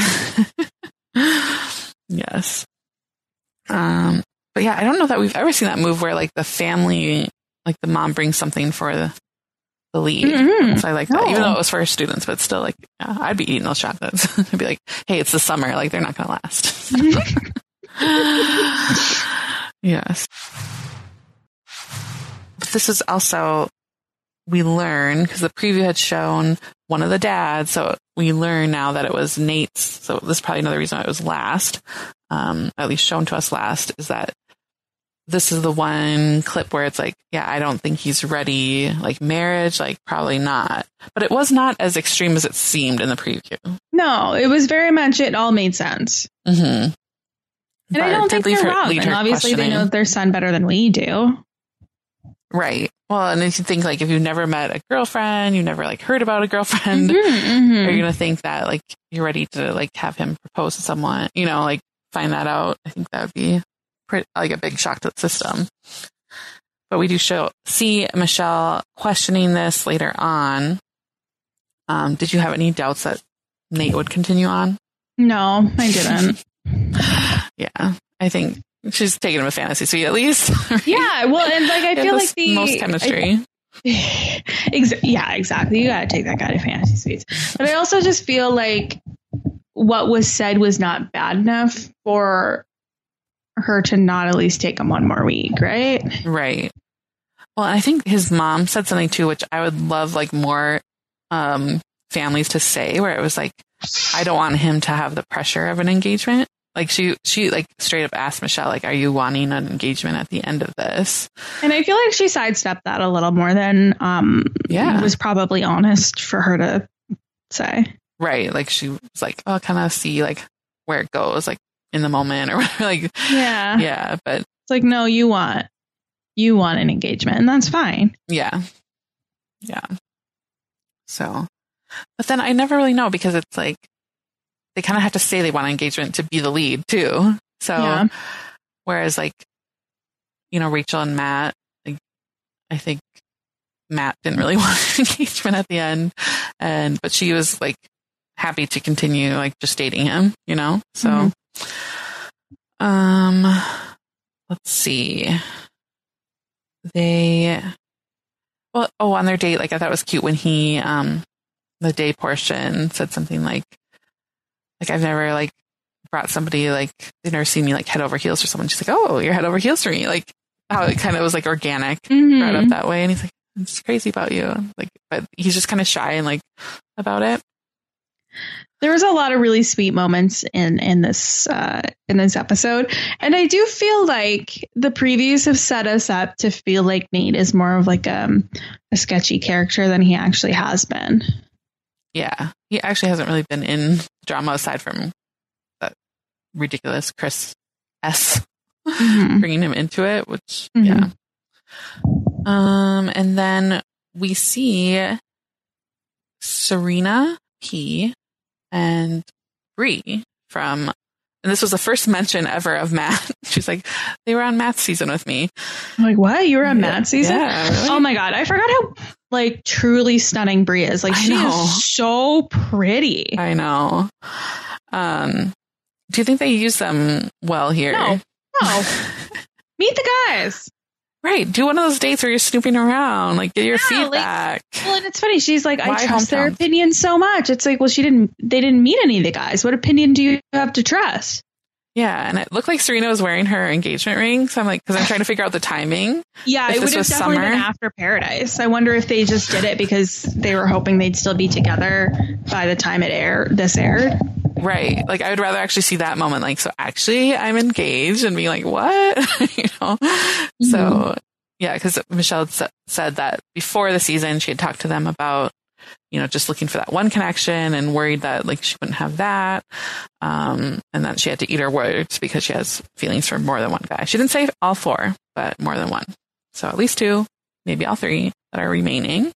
Yes. Um, but yeah, I don't know that we've ever seen that move where like the family, like the mom brings something for the, the lead. Mhm. So I like that, No. even though it was for her students, but still like, yeah, I'd be eating those chocolates. I'd be like, hey, it's the summer. Like they're not going to last. Yes. But this is also, we learn, because the preview had shown one of the dads, so we learn now that it was Nate's, so this is probably another reason why it was last. um, at least shown to us last, is that this is the one clip where it's like, yeah, I don't think he's ready. Like marriage, like probably not. But it was not as extreme as it seemed in the preview. No, it was very much, it all made sense. Mm-hmm. And but I don't think they're wrong. And obviously they know their son better than we do. Right. Well, and if you think like, if you've never met a girlfriend, you've never like heard about a girlfriend, Mm-hmm, mm-hmm. are you going to think that like you're ready to like have him propose to someone, you know, like find that out? I think that would be pretty, like a big shock to the system. But we do show see Michelle questioning this later on. Um, did you have any doubts that Nate would continue on? No, I didn't. Yeah, I think she's taking him a fantasy suite at least. Right? Yeah, well, and like I feel like the most chemistry. I, ex- yeah, exactly. You got to take that guy to fantasy suites. But I also just feel like what was said was not bad enough for her to not at least take him one more week, right? Right. Well, I think his mom said something too, which I would love like more um, families to say, where it was like, I don't want him to have the pressure of an engagement. Like she, she like straight up asked Michelle, like, are you wanting an engagement at the end of this? And I feel like she sidestepped that a little more than um, yeah. was probably honest for her to say. Right. Like she was like, oh, kind of see like where it goes, like in the moment or whatever. Like, yeah. Yeah. But it's like, no, you want, you want an engagement, and that's fine. Yeah. Yeah. So, but then I never really know, because it's like, they kind of have to say they want an engagement to be the lead too. So, yeah. Whereas like, you know, Rachel and Matt, like, I think Matt didn't really want an engagement at the end, and, but she was like happy to continue like just dating him, you know? So, mm-hmm. um, let's see. They, well, oh, on their date, like I thought it was cute when he, um, the day portion said something like, like I've never like brought somebody, like they've never seen me like head over heels for someone. She's like, oh, you're head over heels for me. Like how it kind of was like organic, mm-hmm. brought up that way. And he's like, it's crazy about you. Like, but he's just kind of shy and like about it. There was a lot of really sweet moments in, in this, uh, in this episode. And I do feel like the previews have set us up to feel like Nate is more of like um, a sketchy character than he actually has been. Yeah, he actually hasn't really been in drama aside from that ridiculous Chris S. Mm-hmm. bringing him into it, which, mm-hmm. yeah. Um, and then we see Serena P. and Bree from, and this was the first mention ever of Matt. She's like, they were on Matt's season with me. I'm like, what? You were on yeah. Matt's season? Yeah, really? Oh my God. I forgot how like truly stunning Bree is. Like, I she know. is so pretty. I know. Um, do you think they use them well here? No. No. Meet the guys. Right. Do one of those dates where you're snooping around, like get your yeah, feedback. Like, well, and it's funny. She's like, Why I trust hometowns? Their opinion so much. It's like, well, she didn't, they didn't meet any of the guys. What opinion do you have to trust? Yeah. And it looked like Serena was wearing her engagement ring. So I'm like, cause I'm trying to figure out the timing. Yeah. It would have definitely summer. been after Paradise. I wonder if they just did it because they were hoping they'd still be together by the time it aired, this aired. Right. Like I would rather actually see that moment. Like, so actually I'm engaged and be like, what? you know? Mm-hmm. So yeah, because Michelle had said that before the season, she had talked to them about, you know, just looking for that one connection and worried that like she wouldn't have that. Um, and that she had to eat her words because she has feelings for more than one guy. She didn't say all four, but more than one. So at least two, maybe all three that are remaining.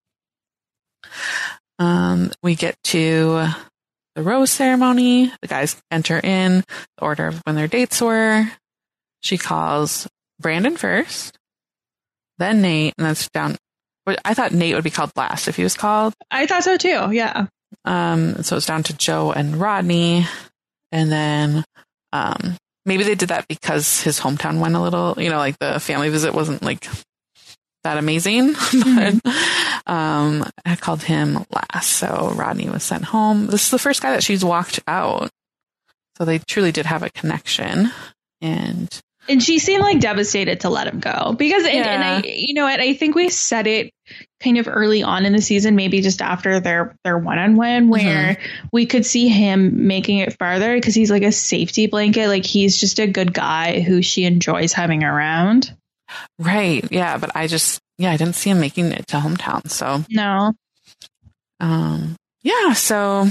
Um, we get to the rose ceremony. The guys enter in the order of when their dates were. She calls Brandon first, then Nate, and that's down. I thought Nate would be called last if he was called. I thought so too. Yeah. Um. So it's down to Joe and Rodney, and then um maybe they did that because his hometown went a little. You know, like the family visit wasn't like that amazing. Mm-hmm. but um, I called him last, so Rodney was sent home. This is the first guy that she's walked out, so they truly did have a connection. And And she seemed like devastated to let him go because, and, Yeah. and I, you know what, I think we said it kind of early on in the season, maybe just after their, their one-on-one where mm-hmm. we could see him making it farther because he's like a safety blanket. Like he's just a good guy who she enjoys having around. Right. Yeah. But I just, yeah, I didn't see him making it to hometown. So no. Um, yeah. So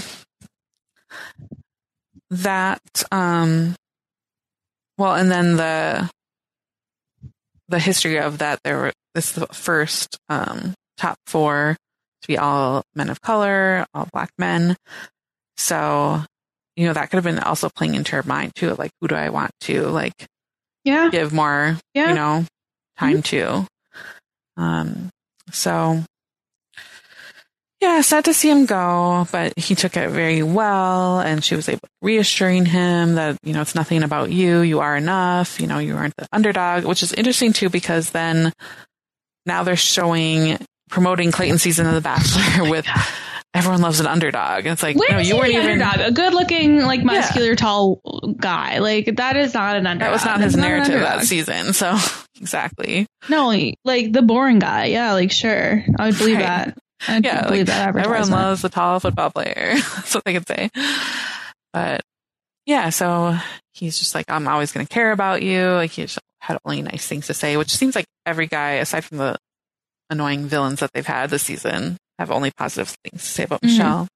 that, um, well, and then the, the history of that, there were, this is the first, um, top four to be all men of color, all black men. So, you know, that could have been also playing into her mind too. Like, who do I want to like, yeah, give more, yeah. you know, time mm-hmm. to. Um, so yeah, sad to see him go, but he took it very well. And she was able reassuring him that, you know, it's nothing about you. You are enough. You know, you aren't the underdog, which is interesting too, because then now they're showing, promoting Clayton's season of The Bachelor with everyone loves an underdog. And it's like, when no, you weren't even underdog, a good looking, like muscular, yeah. tall guy. Like that is not an underdog. That was not That's his not narrative that season. So exactly. No, like the boring guy. Yeah. Like, sure. I would believe right. that. I yeah, believe like, that everyone loves the tall football player. That's what they could say. But yeah, so he's just like, I'm always going to care about you. Like he just had only nice things to say, which seems like every guy, aside from the annoying villains that they've had this season, have only positive things to say about mm-hmm. Michelle.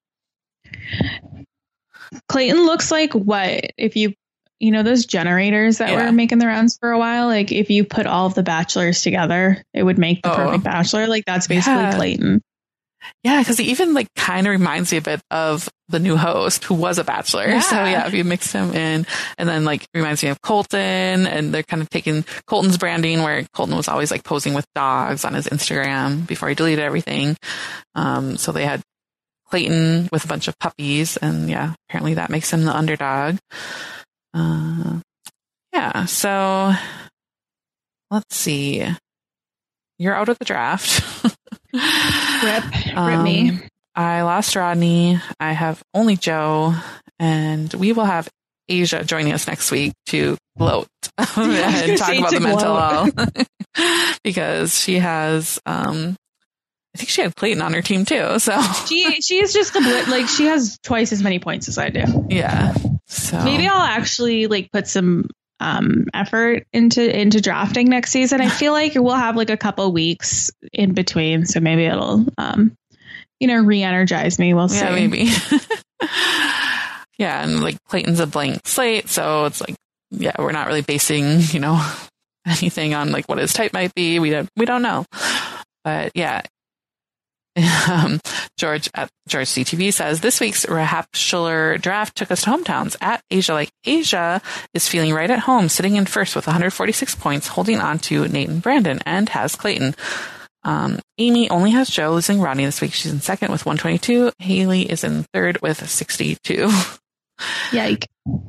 Clayton looks like what if you, you know, those generators that yeah. were making the rounds for a while. Like if you put all of the bachelors together, it would make the oh. perfect bachelor. Like that's basically yeah. Clayton. Yeah, because he even like kind of reminds me a bit of the new host who was a bachelor. Yeah. So yeah, if you mix him in, and then like reminds me of Colton, and they're kind of taking Colton's branding where Colton was always like posing with dogs on his Instagram before he deleted everything. Um, so they had Clayton with a bunch of puppies, and yeah, apparently that makes him the underdog. Uh, yeah, so let's see. You're out of the draft. Rip, rip um, me. I lost Rodney. I have only Joe, and we will have Asia joining us next week to gloat and talk about the mental health because she has. Um, I think she had Clayton on her team too. So she she is just a blit. Like she has twice as many points as I do. Yeah. So maybe I'll actually like put some um effort into into drafting next season. I feel like we'll have like a couple weeks in between, so maybe it'll um you know re-energize me. We'll see. Yeah, maybe. Yeah, and like Clayton's a blank slate, so it's like yeah, we're not really basing you know anything on like what his type might be. We don't we don't know, but yeah. Um, George at George C T V says this week's Bachelor draft took us to hometowns. At Asia Like Asia is feeling right at home, sitting in first with one hundred forty-six points, holding on to Nate and Brandon, and has Clayton. Um, Amy only has Joe, losing Rodney this week. She's in second with one twenty-two. Haley is in third with sixty-two. Yike.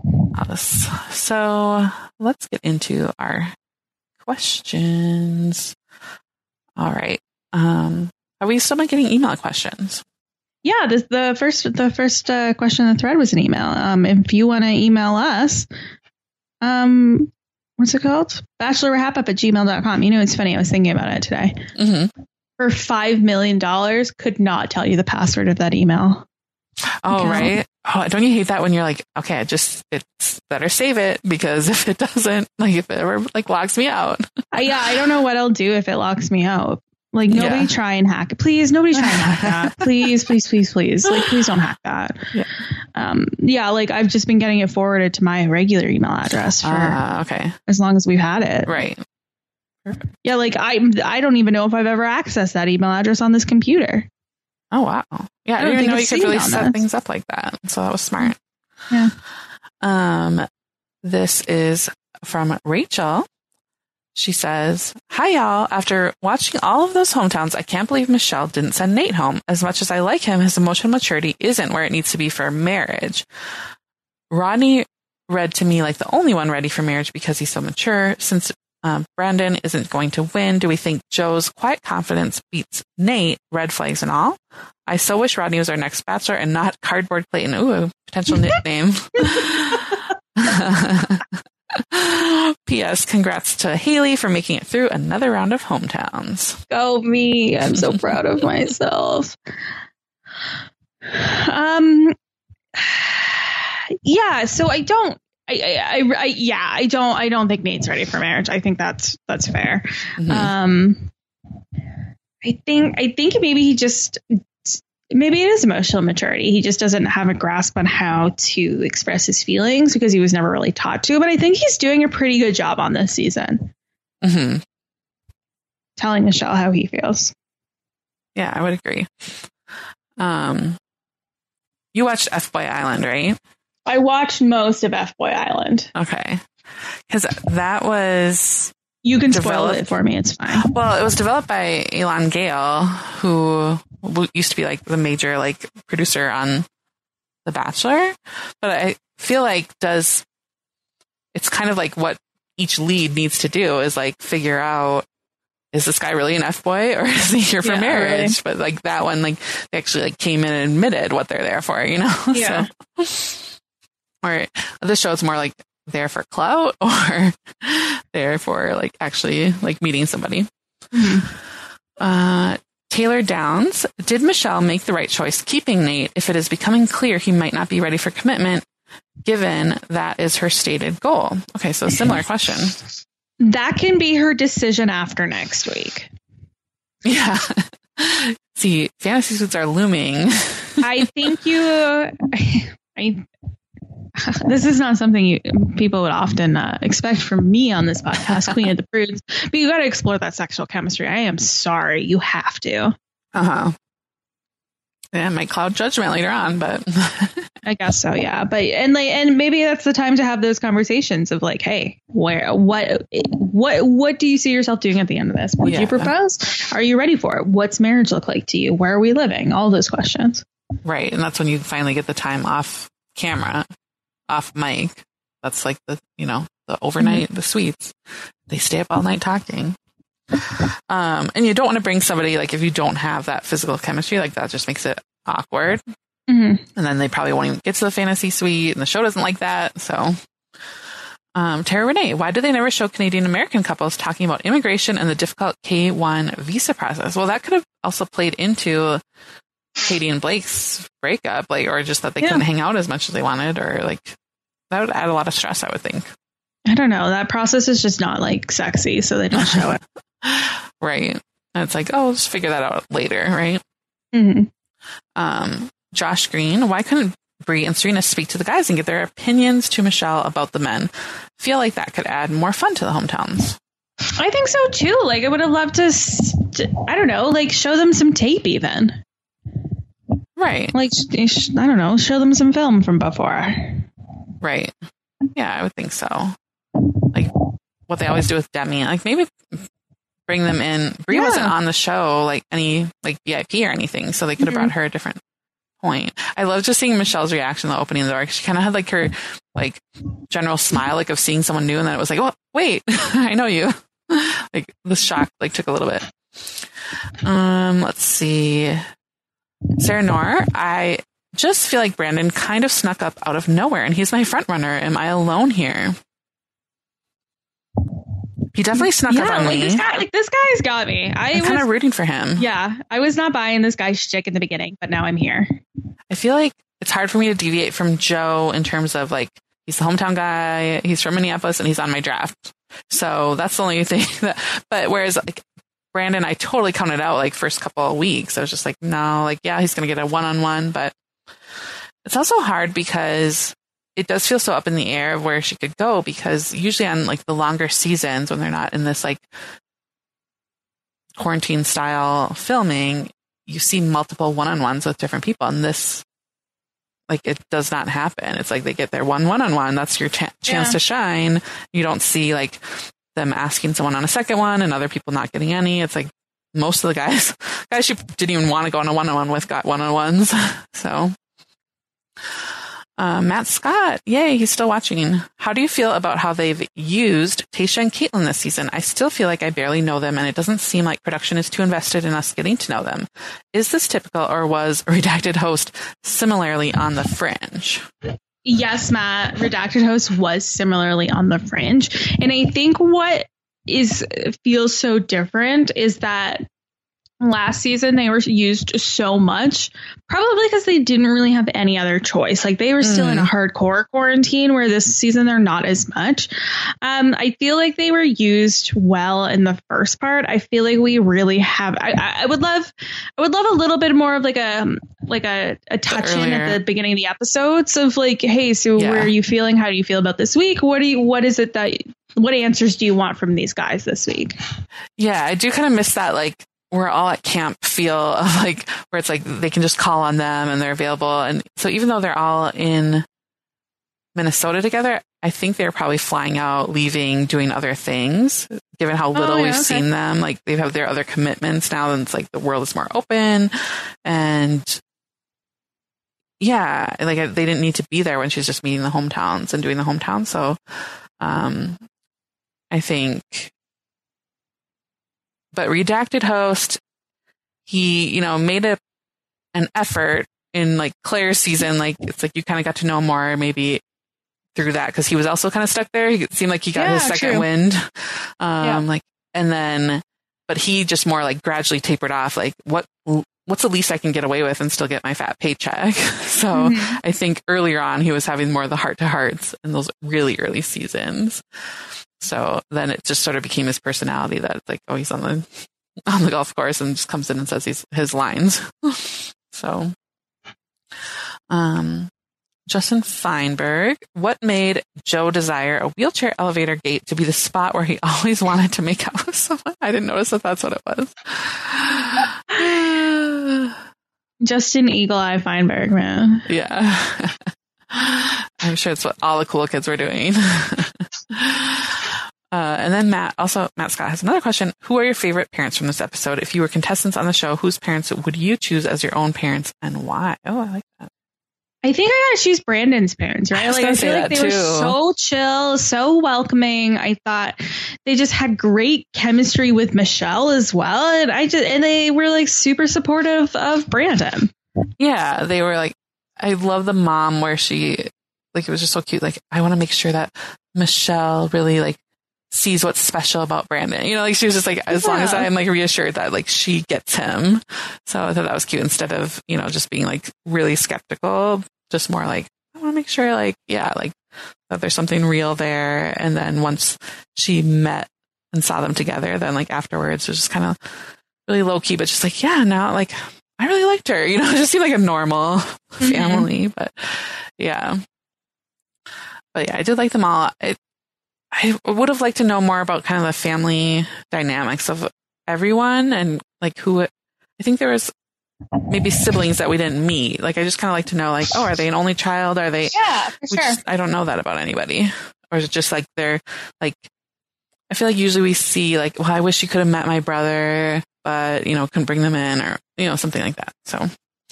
So let's get into our questions. All right. Um, Are we still not getting email questions? Yeah, the, the first the first uh, question in the thread was an email. Um, if you want to email us, um, what's it called? bachelorwrap up at gmail dot com. You know, it's funny. I was thinking about it today. Mm-hmm. For five million dollars, could not tell you the password of that email. Oh, account. Right. Oh, don't you hate that when you're like, okay, just it's better save it because if it doesn't, like if it ever like locks me out. uh, yeah, I don't know what I'll do if it locks me out. Like nobody yeah. try and hack it. Please, nobody try and hack that. Please, please, please, please. Like, please don't hack that. Yeah. Um, yeah, like I've just been getting it forwarded to my regular email address for uh, okay. as long as we've had it. Right. Perfect. Yeah, like I I don't even know if I've ever accessed that email address on this computer. Oh wow. Yeah, I, I didn't even know you could really set this. things up like that. So that was smart. Yeah. Um this is from Rachel. She says, hi, y'all. After watching all of those hometowns, I can't believe Michelle didn't send Nate home. As much as I like him, his emotional maturity isn't where it needs to be for marriage. Rodney read to me like the only one ready for marriage because he's so mature. Since um, Brandon isn't going to win, do we think Joe's quiet confidence beats Nate, red flags and all? I so wish Rodney was our next bachelor and not Cardboard Clayton. Ooh, a potential nickname. P S. Congrats to Haley for making it through another round of hometowns. Go me. I'm so proud of myself. Um, yeah, so I don't, I, I, I, yeah, I don't, I don't think Nate's ready for marriage. I think that's, that's fair. Mm-hmm. Um, I think, I think maybe he just, maybe it is emotional maturity. He just doesn't have a grasp on how to express his feelings because he was never really taught to, but I think he's doing a pretty good job on this season. Mm-hmm. Telling Michelle how he feels. Yeah, I would agree. Um, you watched F-Boy Island, right? I watched most of F-Boy Island. Okay. Because that was... You can spoil it for me. It's fine. Well, it was developed by Elan Gale, who used to be like the major like producer on The Bachelor. But I feel like does... It's kind of like what each lead needs to do is like figure out, is this guy really an F-boy or is he here for yeah, marriage? Really. But like that one, like they actually like came in and admitted what they're there for, you know? Yeah. So, or this show is more like there for clout or there for like actually like meeting somebody. Mm-hmm. Uh, Taylor Downs, did Michelle make the right choice keeping Nate if it is becoming clear he might not be ready for commitment, given that is her stated goal? Okay, so similar question. That can be her decision after next week. Yeah. See, fantasy suits are looming. I think you... I, this is not something you people would often uh, expect from me on this podcast, Queen of the Prudes, but you got to explore that sexual chemistry. I am sorry. You have to. Uh-huh. Yeah, I might cloud judgment later on, but I guess so, yeah. But and like and maybe that's the time to have those conversations of like, hey, where what what what do you see yourself doing at the end of this? Would yeah. you propose? Are you ready for it? What's marriage look like to you? Where are we living? All those questions. Right, and that's when you finally get the time off camera, off mic. That's like the you know the overnight mm-hmm. the suites. They stay up all night talking. Um, and you don't want to bring somebody, like, if you don't have that physical chemistry, like, that just makes it awkward. Mm-hmm. And then they probably won't even get to the fantasy suite, and the show doesn't like that. So, um, Tara Renee, why do they never show Canadian American couples talking about immigration and the difficult K one visa process? Well, that could have also played into Katie and Blake's breakup, like, or just that they yeah. couldn't hang out as much as they wanted, or like, that would add a lot of stress, I would think. I don't know. That process is just not like sexy, so they don't show it. Right. And it's like, oh, we'll just figure that out later, right? Mm-hmm. Um, Josh Green, why couldn't Bree and Serena speak to the guys and get their opinions to Michelle about the men? Feel like that could add more fun to the hometowns. I think so too. Like, I would have loved to, st- I don't know, like show them some tape even. Right. Like, I don't know, show them some film from before. Right. Yeah, I would think so. Like what they always do with Demi. Like maybe bring them in. Bree yeah. wasn't on the show like any like V I P or anything, so they could have mm-hmm. brought her a different point. I love just seeing Michelle's reaction to opening the door. She kind of had like her like general smile, like of seeing someone new, and then it was like, oh wait, I know you. Like the shock like took a little bit. Um, let's see. Sarah Noor, I just feel like Brandon kind of snuck up out of nowhere, and he's my front runner. Am I alone here? He definitely snuck yeah, up on like me. This guy, like this guy's got me. I I'm kind of rooting for him. Yeah, I was not buying this guy's shtick in the beginning, but now I'm here. I feel like it's hard for me to deviate from Joe in terms of like he's the hometown guy, he's from Minneapolis, and he's on my draft. So that's the only thing that. But whereas like Brandon, I totally counted out like first couple of weeks. I was just like, no, like yeah, he's gonna get a one on one, but it's also hard because it does feel so up in the air of where she could go, because usually on like the longer seasons when they're not in this like quarantine style filming, you see multiple one-on-ones with different people, and this like it does not happen. It's like they get their one one-on-one. That's your ch- chance yeah. to shine. You don't see like them asking someone on a second one and other people not getting any. It's like most of the guys, guys she didn't even want to go on a one-on-one with got one-on-ones. So Uh, Matt Scott, yay, he's still watching. How do you feel about how they've used Tayshia and Caitlin this season? I still feel like I barely know them, and it doesn't seem like production is too invested in us getting to know them. Is this typical, or was Redacted Host similarly on the fringe? yes, Matt, Redacted Host was similarly on the fringe. And I think what is feels so different is that last season they were used so much, probably because they didn't really have any other choice. Like they were still mm. in a hardcore quarantine, where this season they're not as much. Um, I feel like they were used well in the first part. I feel like we really have. I, I would love, I would love a little bit more of like a like a, a touch in at the beginning of the episodes of like, hey, so yeah. where are you feeling? How do you feel about this week? What do you? What is it that? What answers do you want from these guys this week? Yeah, I do kind of miss that, like, we're all at camp feel of like where it's like they can just call on them and they're available. And so even though they're all in Minnesota together, I think they're probably flying out, leaving, doing other things, given how little oh, yeah, we've okay. seen them. Like they have their other commitments now, and it's like the world is more open. And yeah, like they didn't need to be there when she's just meeting the hometowns and doing the hometowns. So um, I think. But Redacted Host, he, you know, made a an effort in like Claire's season. Like it's like you kind of got to know more maybe through that, because he was also kind of stuck there. He seemed like he got yeah, his second true. wind. Um, yeah. Like, and then, but he just more like gradually tapered off. Like what what's the least I can get away with and still get my fat paycheck? So mm-hmm. I think earlier on he was having more of the heart to hearts in those really early seasons. So then it just sort of became his personality that it's like, oh, he's on the on the golf course and just comes in and says his, his lines. So, um, Justin Feinberg, what made Joe desire a wheelchair elevator gate to be the spot where he always wanted to make out with someone? I didn't notice that that's what it was. Justin Eagle Eye Feinberg, man. Yeah. I'm sure it's what all the cool kids were doing. Uh, and then Matt, also Matt Scott has another question. Who are your favorite parents from this episode? If you were contestants on the show, whose parents would you choose as your own parents and why? Oh, I like that. I think I gotta choose Brandon's parents, right? I like I feel like they too. were so chill, so welcoming. I thought they just had great chemistry with Michelle as well. And I just, and they were like super supportive of Brandon. Yeah. They were like, I love the mom where she, like, it was just so cute. Like, I want to make sure that Michelle really like sees what's special about Brandon. You know, like she was just like, as yeah. long as I'm like reassured that like she gets him. So I thought that was cute, instead of, you know, just being like really skeptical, just more like, I want to make sure like, yeah, like that there's something real there. And then once she met and saw them together, then like afterwards it was just kind of really low key, but just like, yeah, now like I really liked her, you know, it just seemed like a normal mm-hmm. family, but yeah. But yeah, I did like them all. It, I would have liked to know more about kind of the family dynamics of everyone, and like who, I think there was maybe siblings that we didn't meet. Like, I just kind of like to know, like, oh, are they an only child? Are they? Yeah, for sure. Just, I don't know that about anybody. Or is it just like they're like, I feel like usually we see like, well, I wish you could have met my brother, but you know, couldn't bring them in, or, you know, something like that. So,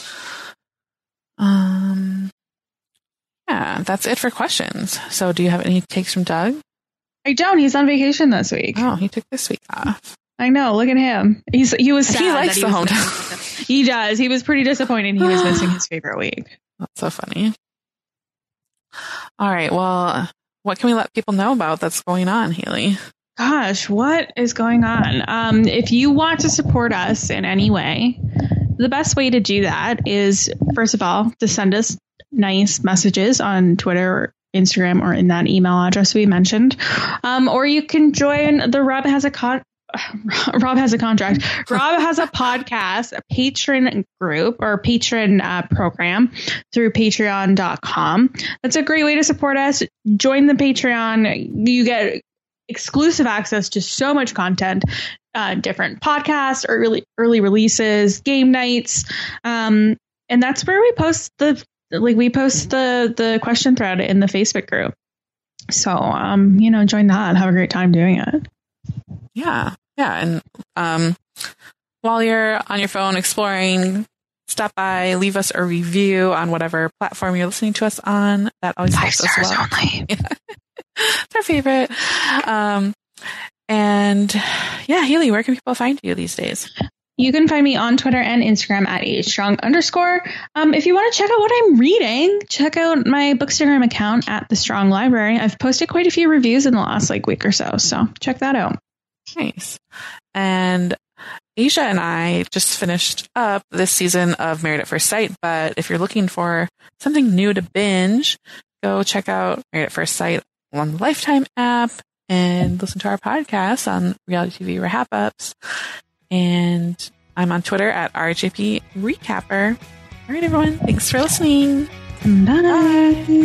um, yeah, that's it for questions. So do you have any takes from Doug? I don't. He's on vacation this week. Oh, he took this week off. I know. Look at him. He's he was sad. He likes he the hometown. He does. He was pretty disappointed. He was missing his favorite week. That's so funny. All right. Well, what can we let people know about that's going on, Haley? Gosh, what is going on? Um, if you want to support us in any way, the best way to do that is, first of all, to send us nice messages on Twitter or Instagram or in that email address we mentioned. Um, or you can join the Rob Has a Con- Rob Has a Contract. Rob Has a Podcast, a patron group or patron uh, program through patreon dot com. That's a great way to support us. Join the Patreon. You get exclusive access to so much content, uh, different podcasts, early, early releases, game nights. Um, and that's where we post the Like we post the, the question thread in the Facebook group. So, um, you know, join that and have a great time doing it. Yeah. Yeah. And, um, while you're on your phone exploring, stop by, leave us a review on whatever platform you're listening to us on. That always Five helps us well. Only. Yeah. It's our favorite. Um, and yeah, Haley, where can people find you these days? You can find me on Twitter and Instagram at astrong underscore. Um, if you want to check out what I'm reading, check out my Bookstagram account at The Strong Library. I've posted quite a few reviews in the last like week or so, so check that out. Nice. And Asia and I just finished up this season of Married at First Sight, but if you're looking for something new to binge, go check out Married at First Sight on the Lifetime app and listen to our podcast on Reality T V Wrap-Ups. And I'm on Twitter at R J P Recapper. All right, everyone. Thanks for listening. Bye. Bye.